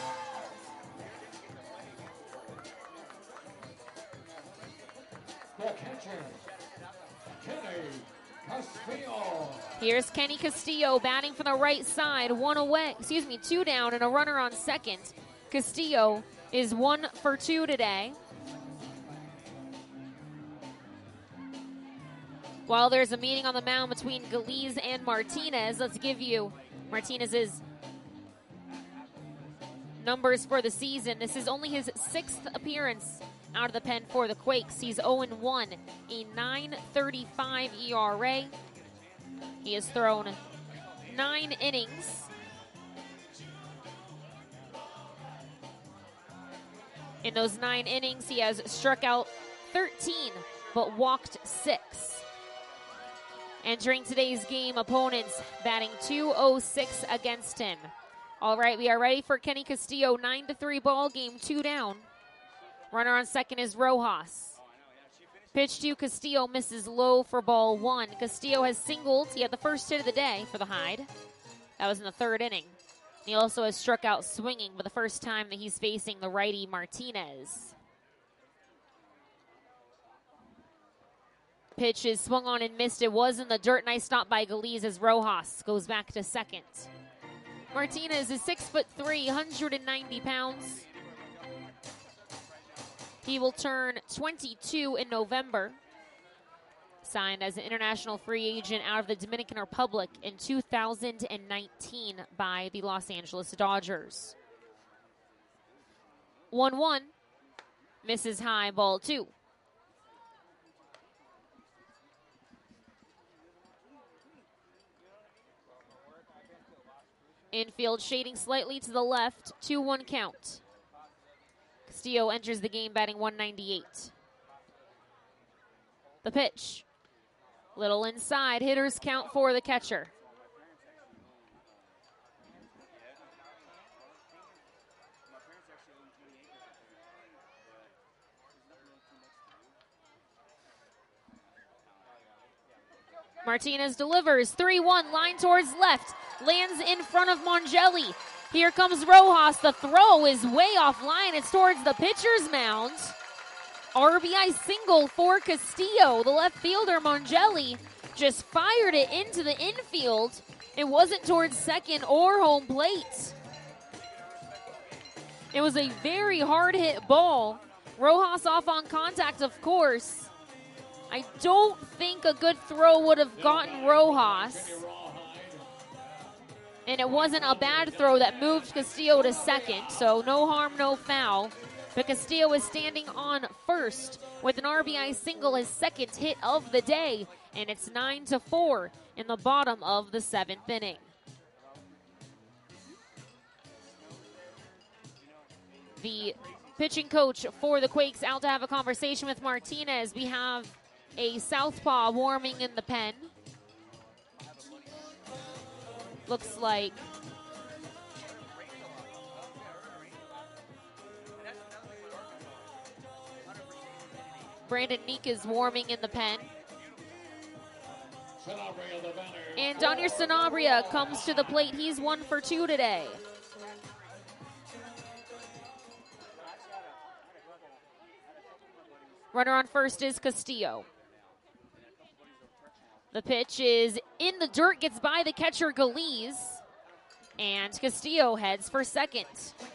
The catcher, Kenny Castillo. Here's Kenny Castillo batting from the right side. 2 down and a runner on second. Castillo is 1 for 2 today. While there's a meeting on the mound between Galiz and Martinez, let's give you Martinez's numbers for the season. This is only his 6th appearance out of the pen for the Quakes. He's 0-1, a .935 ERA. He has thrown 9 innings. In those 9 innings, he has struck out 13, but walked 6. Entering today's game, opponents batting .206 against him. All right, we are ready for Kenny Castillo. 9-3 ball game, 2 down. Runner on second is Rojas. Pitch to Castillo misses low for ball 1. Castillo has singled. He had the first hit of the day for the Hide. That was in the 3rd inning. He also has struck out swinging for the first time that he's facing the righty Martinez. Pitch is swung on and missed. It was in the dirt. Nice stop by Galiz as Rojas goes back to second. Martinez is 6'3", 190 pounds. He will turn 22 in November. Signed as an international free agent out of the Dominican Republic in 2019 by the Los Angeles Dodgers. 1-1. Misses high, ball 2. Infield shading slightly to the left, 2-1 count. Castillo enters the game batting .198. The pitch. Little inside, hitters count for the catcher. Martinez delivers, 3-1, line towards left, lands in front of Mongelli. Here comes Rojas. The throw is way off line. It's towards the pitcher's mound. RBI single for Castillo. The left fielder, Mongelli, just fired it into the infield. It wasn't towards second or home plate. It was a very hard hit ball. Rojas off on contact, of course. I don't think a good throw would have gotten Rojas. And it wasn't a bad throw that moved Castillo to second, so no harm, no foul. But Castillo is standing on first with an RBI single, his second hit of the day, and it's 9-4 in the bottom of the 7th inning. The pitching coach for the Quakes out to have a conversation with Martinez. We have a southpaw warming in the pen. Looks like Brandon Neek is warming in the pen. And Donier Sanabria comes to the plate. He's 1 for 2 today. Runner on first is Castillo. The pitch is in the dirt, gets by the catcher Galiz. And Castillo heads for second.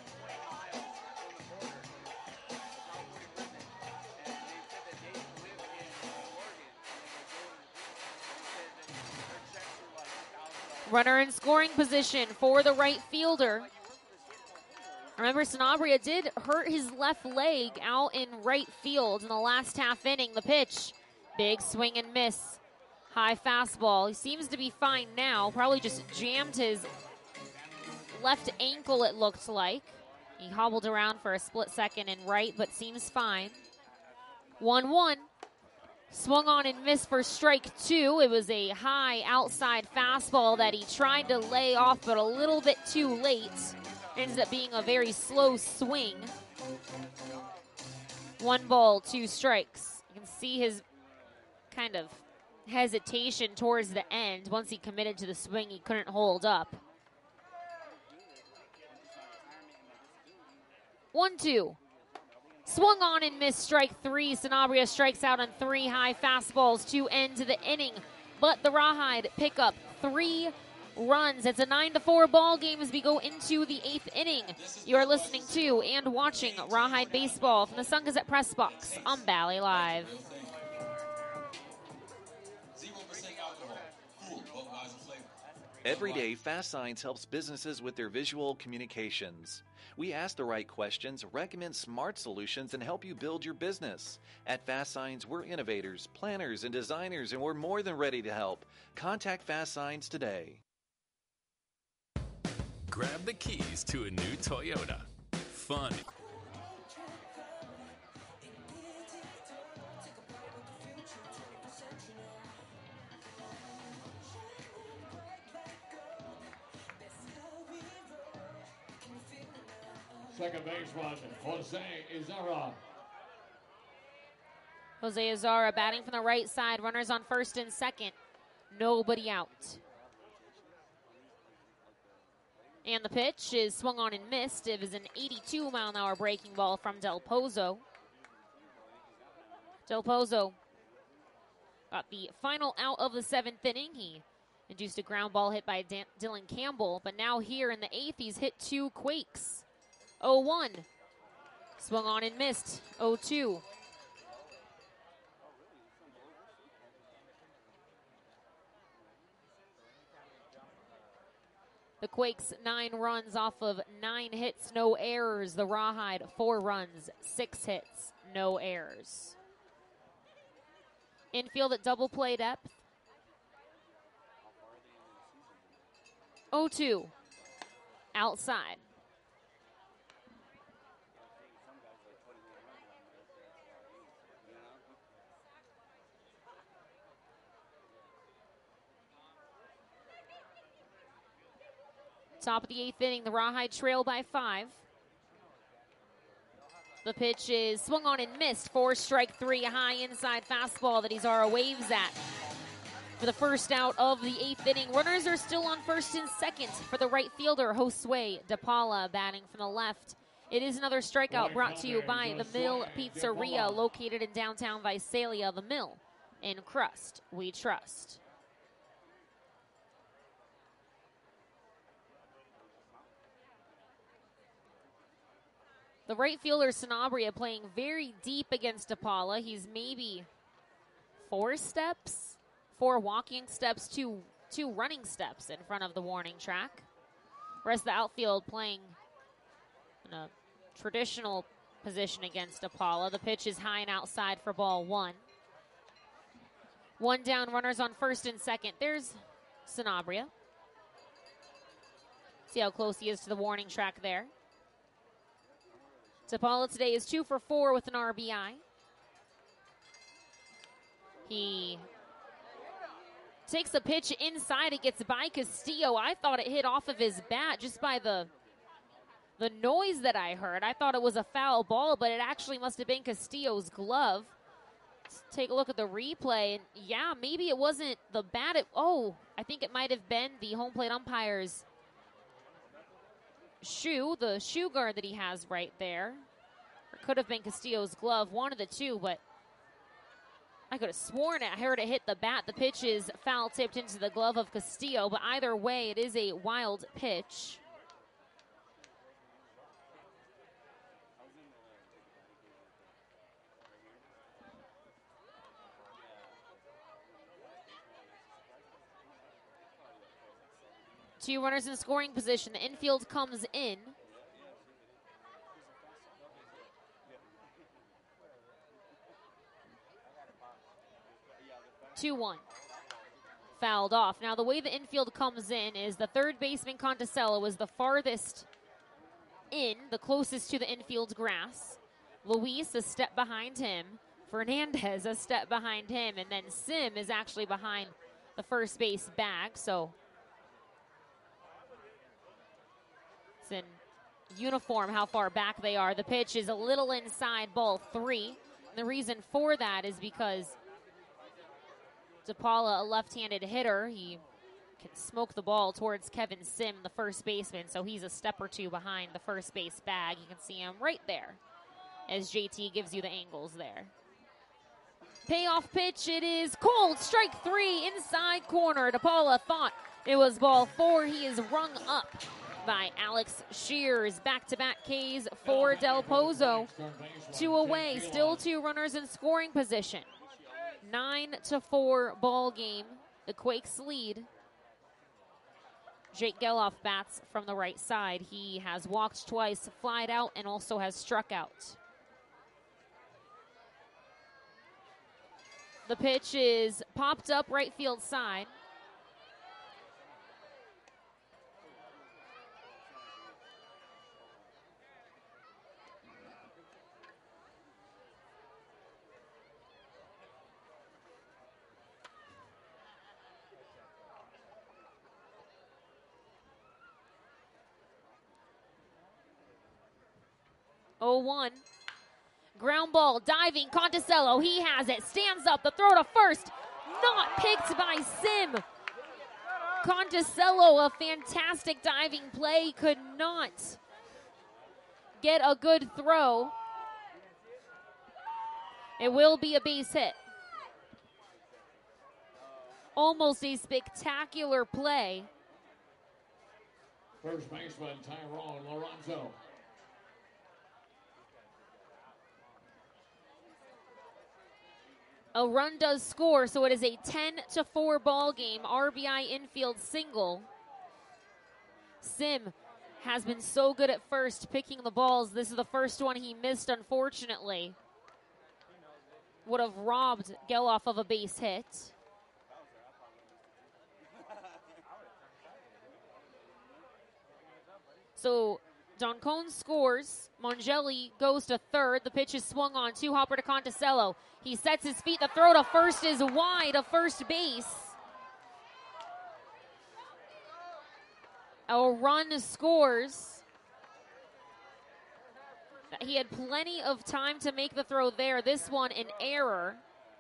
Runner in scoring position for the right fielder. Remember, Sanabria did hurt his left leg out in right field in the last half inning. The pitch, big swing and miss. High fastball. He seems to be fine now. Probably just jammed his left ankle, it looked like. He hobbled around for a split second in right, but seems fine. 1-1. Swung on and missed for strike 2. It was a high outside fastball that he tried to lay off, but a little bit too late. Ends up being a very slow swing. 1 ball, 2 strikes. You can see his kind of hesitation towards the end. Once he committed to the swing, he couldn't hold up. 1-2. Swung on and missed strike 3. Sanabria strikes out on 3 high fastballs to end the inning. But the Rawhide pick up 3 runs. It's a 9-4 ball game as we go into the 8th inning. You are listening to and watching Rawhide Baseball from the Sun Gazette Press Box on Valley Live. Every day, Fast Signs helps businesses with their visual communications. We ask the right questions, recommend smart solutions, and help you build your business. At Fast Signs, we're innovators, planners, and designers, and we're more than ready to help. Contact Fast Signs today. Grab the keys to a new Toyota. Fun. Second baseman, Jose Izarra. Jose Izarra batting from the right side. Runners on first and second. Nobody out. And the pitch is swung on and missed. It was an 82-mile-an-hour breaking ball from Del Pozo. Del Pozo got the final out of the 7th inning. He induced a ground ball hit by Dylan Campbell. But now here in the 8th, he's hit 2 quakes. 0-1. Swung on and missed. 0-2. The Quakes 9 runs off of 9 hits, no errors. The Rawhide 4 runs, 6 hits, no errors. Infield at double play depth. 0-2. Outside. Top of the 8th inning, the Rawhide trail by 5. The pitch is swung on and missed for strike 3, a high inside fastball that Izarra waves at. For the first out of the 8th inning, runners are still on first and second for the right fielder, Josue DePaula, batting from the left. It is another strikeout brought to you by The Mill Pizzeria, located in downtown Visalia. The Mill, in crust we trust. The right fielder, Sanabria, playing very deep against DePaula. He's maybe 4 walking steps, two running steps in front of the warning track. Rest of the outfield playing in a traditional position against DePaula. The pitch is high and outside for ball 1. 1 down, runners on first and second. There's Sanabria. See how close he is to the warning track there. DePaula today is 2 for 4 with an RBI. He takes a pitch inside. It gets by Castillo. I thought it hit off of his bat just by the noise that I heard. I thought it was a foul ball, but it actually must have been Castillo's glove. Let's take a look at the replay. And yeah, maybe it wasn't the bat. I think it might have been the home plate umpire's shoe, the shoe guard that he has right there. Or could have been Castillo's glove, one of the two, but I could have sworn I heard it hit the bat. The pitch is foul tipped into the glove of Castillo, but either way, it is a wild pitch. Two runners in scoring position. The infield comes in. 2-1. Fouled off. Now, the way the infield comes in is the third baseman, Conticello, is the farthest in, the closest to the infield grass. Luis a step behind him. Fernandez a step behind him. And then Sim is actually behind the first base bag. So it's in uniform how far back they are. The pitch is a little inside, ball 3. And the reason for that is because DePaula, a left-handed hitter, he can smoke the ball towards Kevin Sim, the first baseman, so he's a step or two behind the first base bag. You can see him right there as JT gives you the angles there. Payoff pitch, it is cold, strike 3, inside corner. DePaula thought it was ball 4. He is rung up by Alex Shears. Back-to-back Ks for Del Pozo. 2 away, still 2 runners in scoring position. 9-4 ball game. The Quakes lead. Jake Geloff bats from the right side. He has walked twice, flied out, and also has struck out. The pitch is popped up right field side. Oh, 1. Ground ball, diving, Conticello, he has it, stands up, the throw to first, not picked by Sim. Conticello, a fantastic diving play, could not get a good throw. It will be a base hit. Almost a spectacular play. First baseman, Tyrone Lorenzo. A run does score, so it is a 10-4 ball game. RBI infield single. Sim has been so good at first picking the balls. This is the first one he missed, unfortunately. Would have robbed Geloff of a base hit. So Doncone scores. Mongelli goes to third. The pitch is swung on. 2-hopper to Conticello. He sets his feet. The throw to first is wide of first base. A run scores. He had plenty of time to make the throw there. This one, an error.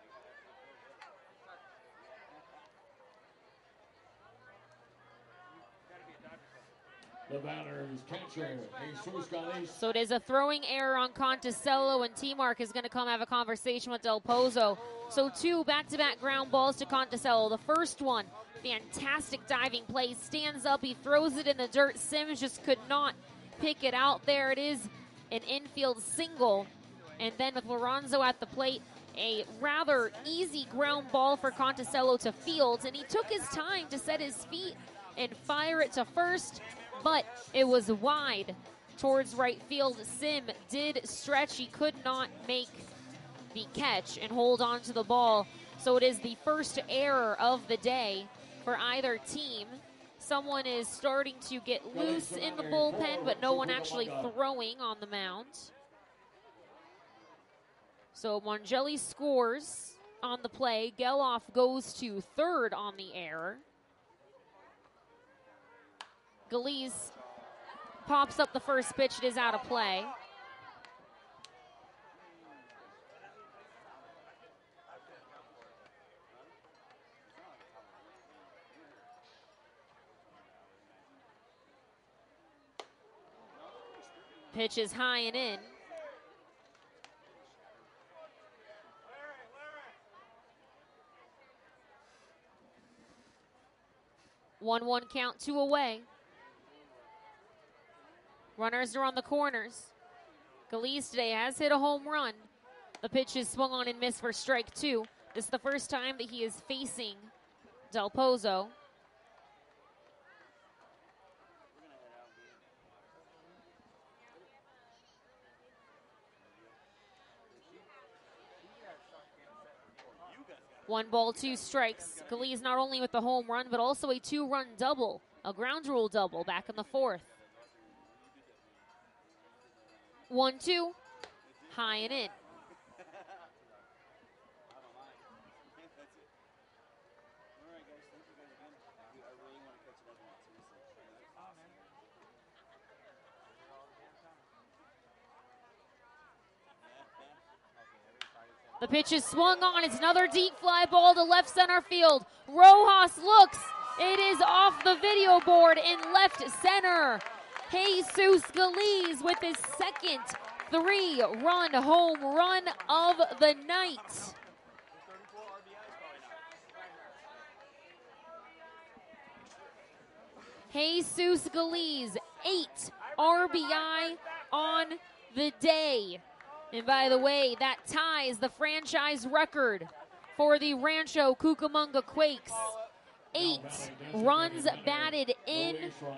The batter's catcher, Jesus Galiz. So it is a throwing error on Conticello, and T-Mark is going to come have a conversation with Del Pozo. So 2 back-to-back ground balls to Conticello. The first one, fantastic diving play, stands up, he throws it in the dirt. Sims just could not pick it out there. It is an infield single. And then with Lorenzo at the plate, a rather easy ground ball for Conticello to field, and he took his time to set his feet and fire it to first, but it was wide towards right field. Sim did stretch. He could not make the catch and hold on to the ball. So it is the first error of the day for either team. Someone is starting to get loose in the bullpen, but no one actually throwing on the mound. So Mongelli scores on the play. Geloff goes to third on the error. Galiz pops up the first pitch. It is out of play. Pitch is high and in. 1-1 count, 2 away. Runners are on the corners. Galiz today has hit a home run. The pitch is swung on and missed for strike 2. This is the first time that he is facing Del Pozo. One ball, 2 strikes. Galiz not only with the home run, but also a 2-run double, a ground rule double back in the 4th. 1-2, high and in. The pitch is swung on. It's another deep fly ball to left center field. Rojas looks. It is off the video board in left center. Jesus Galiz with his second 3-run home run of the night. Jesus Galiz, 8 RBI on the day. And by the way, that ties the franchise record for the Rancho Cucamonga Quakes. 8 runs batted in,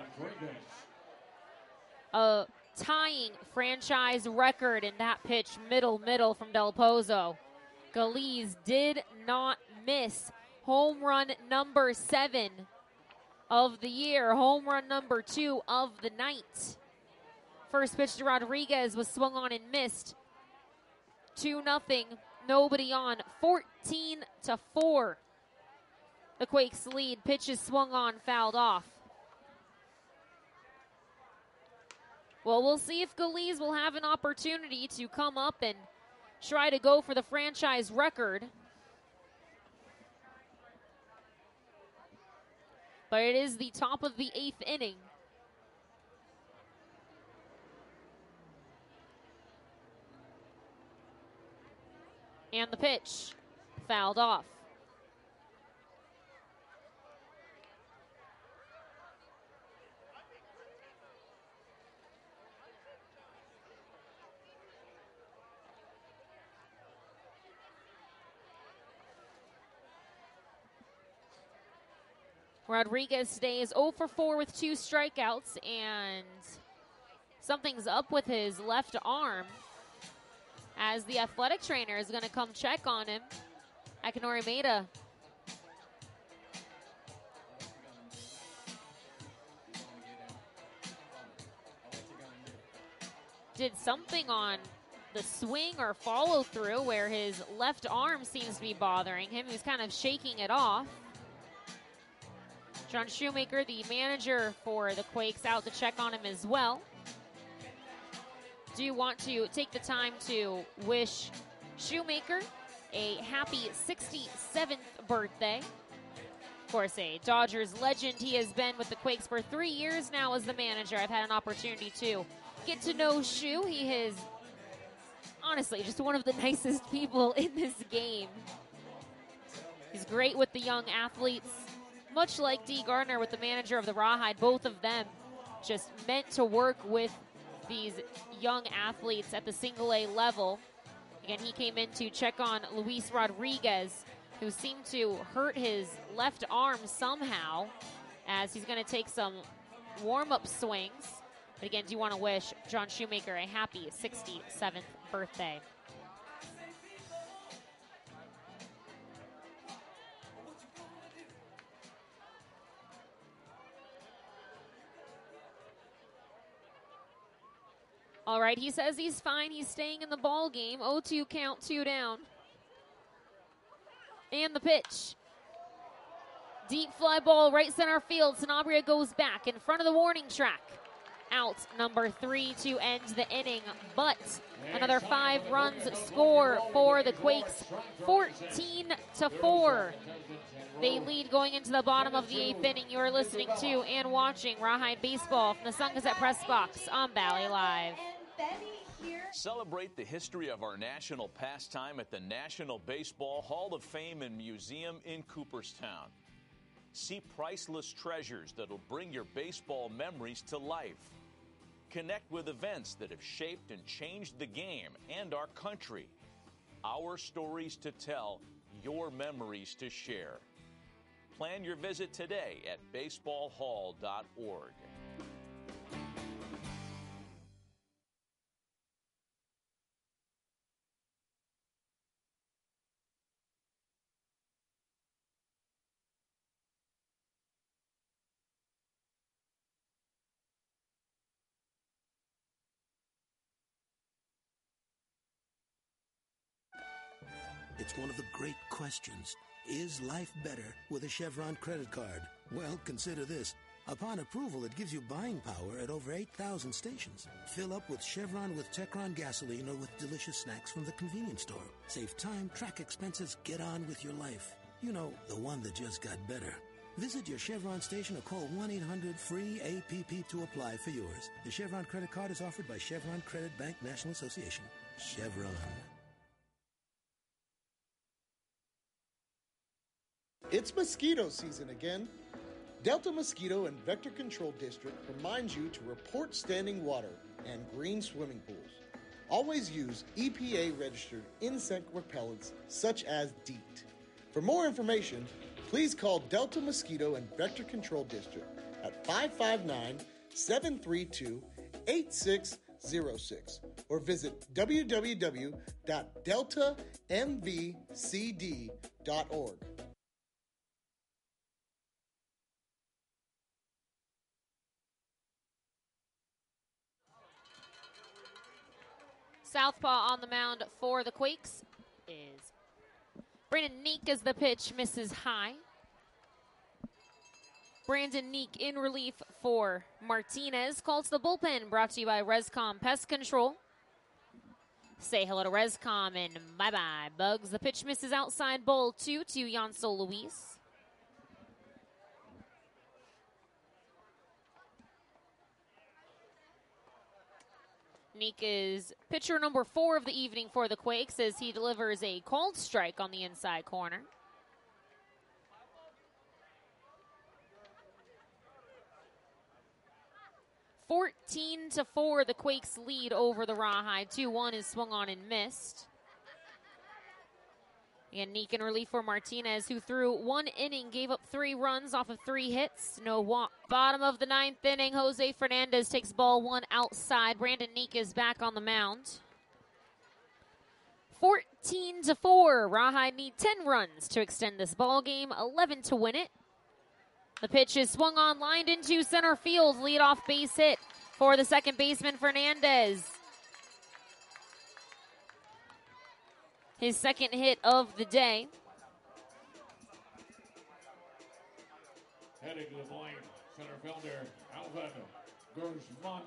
a tying franchise record in that pitch, middle from Del Pozo. Galiz did not miss. Home run number 7 of the year, home run number 2 of the night. First pitch to Rodriguez was swung on and missed. 2-0, nobody on, 14-4. The Quakes lead. Pitch is swung on, fouled off. Well, we'll see if Galiz will have an opportunity to come up and try to go for the franchise record. But it is the top of the 8th inning. And the pitch, fouled off. Rodriguez today is 0 for 4 with 2 strikeouts, and something's up with his left arm, as the athletic trainer is going to come check on him. Akinori Maeda did something on the swing or follow through where his left arm seems to be bothering him. He was kind of shaking it off. John Shoemaker, the manager for the Quakes, out to check on him as well. Do want to take the time to wish Shoemaker a happy 67th birthday. Of course, a Dodgers legend. He has been with the Quakes for 3 years now as the manager. I've had an opportunity to get to know Shu. He is honestly just one of the nicest people in this game. He's great with the young athletes, much like Dee Gardner with the manager of the Rawhide. Both of them just meant to work with these young athletes at the single-A level. Again, he came in to check on Luis Rodriguez, who seemed to hurt his left arm somehow, as he's going to take some warm-up swings. But again, do want to wish John Shoemaker a happy 67th birthday. All right, he says he's fine. He's staying in the ball game. 0-2 count, 2 down. And the pitch. Deep fly ball, right center field. Sanabria goes back in front of the warning track. Out number 3 to end the inning, but another 5 runs score for the Quakes, 14-4. They lead going into the bottom of the 8th inning. You are listening to and watching Rawhide Baseball from the Sun Gazette Press Box on Valley Live. Celebrate the history of our national pastime at the National Baseball Hall of Fame and Museum in Cooperstown. See priceless treasures that'll bring your baseball memories to life. Connect with events that have shaped and changed the game and our country. Our stories to tell, your memories to share. Plan your visit today at baseballhall.org. It's one of the great questions. Is life better with a Chevron credit card? Well, consider this. Upon approval, it gives you buying power at over 8,000 stations. Fill up with Chevron with Techron gasoline or with delicious snacks from the convenience store. Save time, track expenses, get on with your life. You know, the one that just got better. Visit your Chevron station or call 1-800-FREE-APP to apply for yours. The Chevron credit card is offered by Chevron Credit Bank National Association. Chevron. It's mosquito season again. Delta Mosquito and Vector Control District reminds you to report standing water and green swimming pools. Always use EPA-registered insect repellents such as DEET. For more information, please call Delta Mosquito and Vector Control District at 559-732-8606 or visit www.deltamvcd.org. Southpaw on the mound for the Quakes is Brandon Neek as the pitch misses high. Brandon Neek in relief for Martinez. Call to the bullpen brought to you by Rescom Pest Control. Say hello to Rescom and bye-bye, Bugs. The pitch misses outside, ball 2 to Yansel Luis. Neek is pitcher number 4 of the evening for the Quakes as he delivers a called strike on the inside corner. (14-4), the Quakes lead over the Rawhide. 2-1 is swung on and missed. And Neek in relief for Martinez, who threw 1 inning, gave up 3 runs off of 3 hits, no walk. Bottom of the 9th inning, Jose Fernandez takes ball 1 outside. Brandon Neek is back on the mound. 14-4, Rawhide need 10 runs to extend this ball game, 11 to win it. The pitch is swung on, lined into center field. Leadoff base hit for the second baseman, Fernandez. His second hit of the day. Heading to the plate, center fielder Alvin Guzman.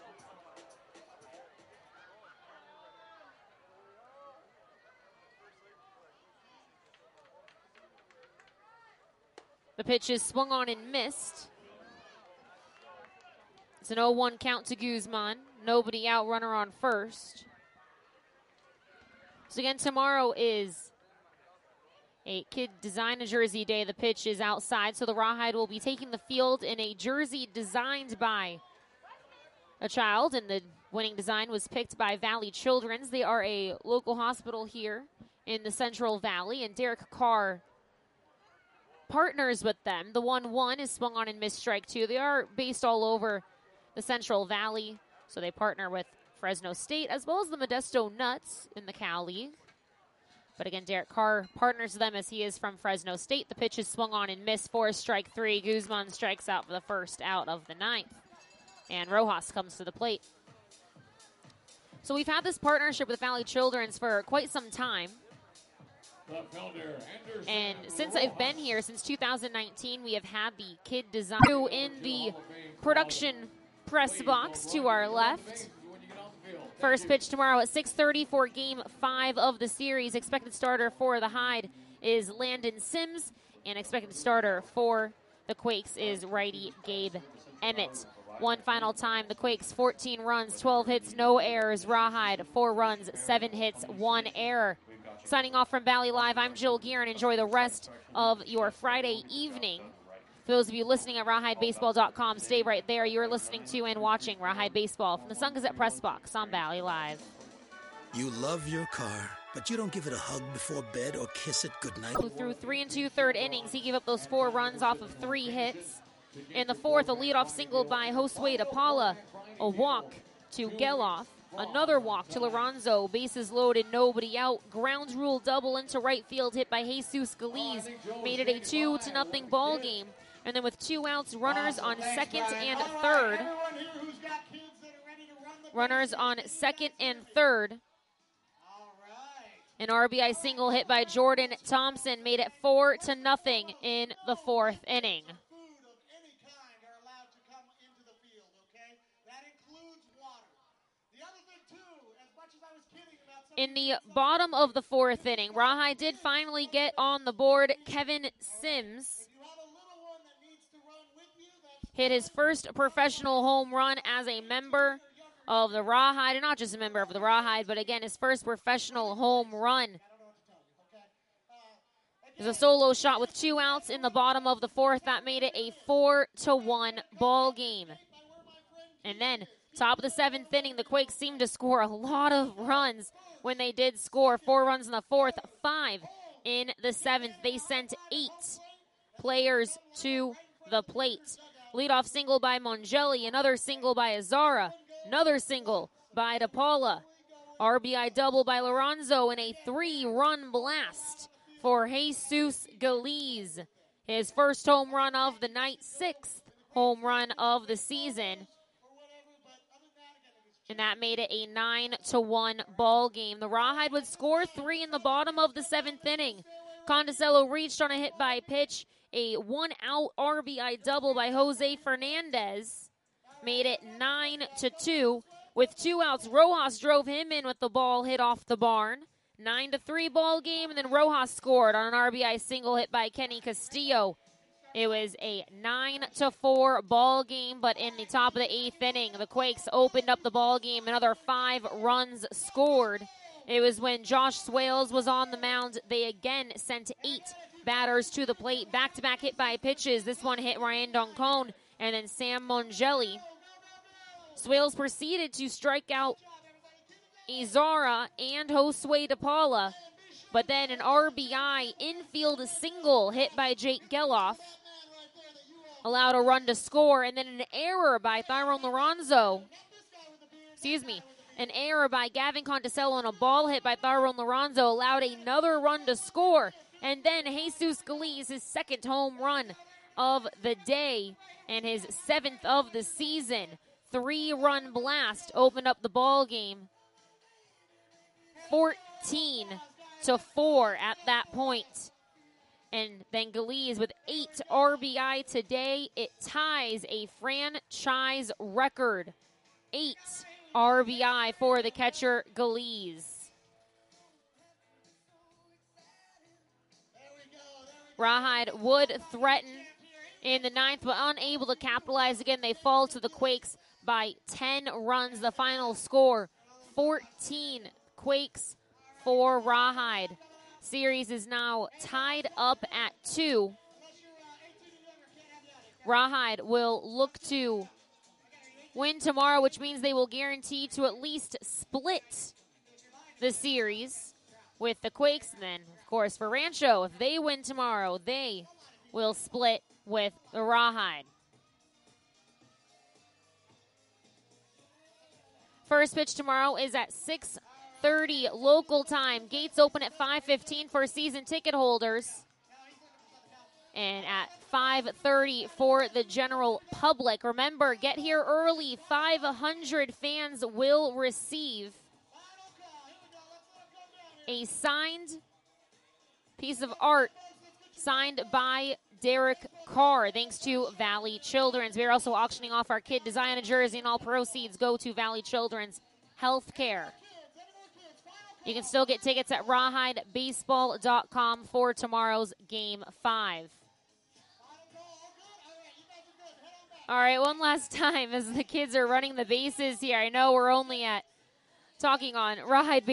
The pitch is swung on and missed. It's an 0-1 count to Guzman. Nobody out, runner on first. So again, tomorrow is a kid design a jersey day. The pitch is outside, so the Rawhide will be taking the field in a jersey designed by a child, and the winning design was picked by Valley Children's. They are a local hospital here in the Central Valley, and Derek Carr partners with them. The 1-1 is swung on and missed, strike 2. They are based all over the Central Valley, so they partner with Fresno State as well as the Modesto Nuts in the Cal League. But again, Derek Carr partners with them as he is from Fresno State. The pitch is swung on and missed for strike 3. Guzman strikes out for the first out of the 9th. And Rojas comes to the plate. So we've had this partnership with Valley Children's for quite some time. And since I've been here, since 2019, we have had the kid design in the production press box to our left. First pitch tomorrow at 6:30 for Game 5 of the series. Expected starter for the Hide is Landon Sims, and expected starter for the Quakes is righty Gabe Emmett. One final time, the Quakes 14 runs, 12 hits, no errors. Rawhide 4 runs, 7 hits, 1 error. Signing off from Valley Live, I'm Jill Gear, and enjoy the rest of your Friday evening For those of you listening at rawhidebaseball.com, stay right there. You're listening to and watching Rawhide Baseball from the Sun Gazette Press Box on Valley Live. You love your car, but you don't give it a hug before bed or kiss it goodnight. Through 3 2/3 innings, he gave up those 4 runs off of 3 hits. In the 4th, a leadoff single by Josue DePaula, a walk to Geloff, another walk to Lorenzo, bases loaded, nobody out. Ground rule double into right field hit by Jesus Galiz, made it a 2-0 ball game. And then with 2 outs, runners on second and third. Runners on second and third. An RBI single hit by Jordan Thompson made it 4-0 in the 4th inning. In the bottom of the 4th inning, Rawhide did finally get on the board. Kevin Sims hit his first professional home run as a member of the Rawhide, and not just a member of the Rawhide, but again, his first professional home run. It was a solo shot with 2 outs in the bottom of the 4th. That made it a 4-1 ball game. And then, top of the 7th inning, the Quakes seemed to score a lot of runs when they did score. 4 runs in the 4th, 5 in the 7th. They sent 8 players to the plate. Leadoff single by Mongelli, another single by Azara, another single by DePaula. RBI double by Lorenzo and a 3-run blast for Jesus Galiz. His first home run of the night, 6th home run of the season. And that made it a 9-1 ball game. The Rawhide would score 3 in the bottom of the 7th inning. Conticello reached on a hit by pitch. A 1-out RBI double by Jose Fernandez made it 9-2. With 2 outs, Rojas drove him in with the ball hit off the barn. 9-3 ball game, and then Rojas scored on an RBI single hit by Kenny Castillo. It was a 9-4 ball game, but in the top of the 8th inning, the Quakes opened up the ball game. Another 5 runs scored. It was when Josh Swales was on the mound. They again sent 8 batters to the plate. Back-to-back hit by pitches. This one hit Ryan Doncone and then Sam Mongelli. Swales proceeded to strike out Izara and Josue DePaula, but then an RBI infield single hit by Jake Geloff allowed a run to score, and then an error by Tyrone Lorenzo. An error by Gavin Conticello and a ball hit by Tyrone Lorenzo allowed another run to score. And then Jesus Galiz, his 2nd home run of the day and his 7th of the season. 3-run blast opened up the ball game. 14-4 at that point. And then Galiz with 8 RBI today. It ties a franchise record. 8 RBI for the catcher Galiz. Rawhide would threaten in the 9th, but unable to capitalize. Again, they fall to the Quakes by 10 runs. The final score, 14 Quakes for Rawhide. Series is now tied up at 2. Rawhide will look to win tomorrow, which means they will guarantee to at least split the series with the Quakes. And then, of course, for Rancho, if they win tomorrow, they will split with the Rawhide. First pitch tomorrow is at 6:30 local time. Gates open at 5:15 for season ticket holders. And at 5:30 for the general public. Remember, get here early. 500 fans will receive a signed piece of art signed by Derek Carr, thanks to Valley Children's. We are also auctioning off our kid design a jersey, and all proceeds go to Valley Children's Healthcare. You can still get tickets at rawhidebaseball.com for tomorrow's Game 5. All right, one last time as the kids are running the bases here. I know we're only at talking on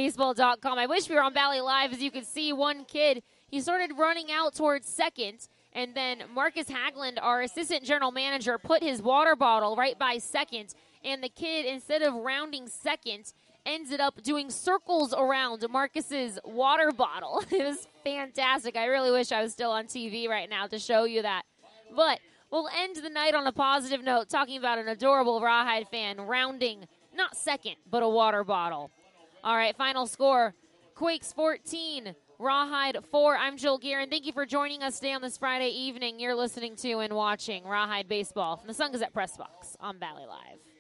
rawhidebaseball.com. I wish we were on Valley Live. As you can see, one kid, he started running out towards second, And then Marcus Hagland, our assistant general manager, put his water bottle right by second. And the kid, instead of rounding second, ended up doing circles around Marcus's water bottle. It was fantastic. I really wish I was still on TV right now to show you that. But we'll end the night on a positive note, talking about an adorable Rawhide fan rounding, not second, but a water bottle. All right, final score, Quakes 14, Rawhide 4. I'm Jill Guerin. Thank you for joining us today on this Friday evening. You're listening to and watching Rawhide Baseball from the Sun Gazette Press Box on Valley Live.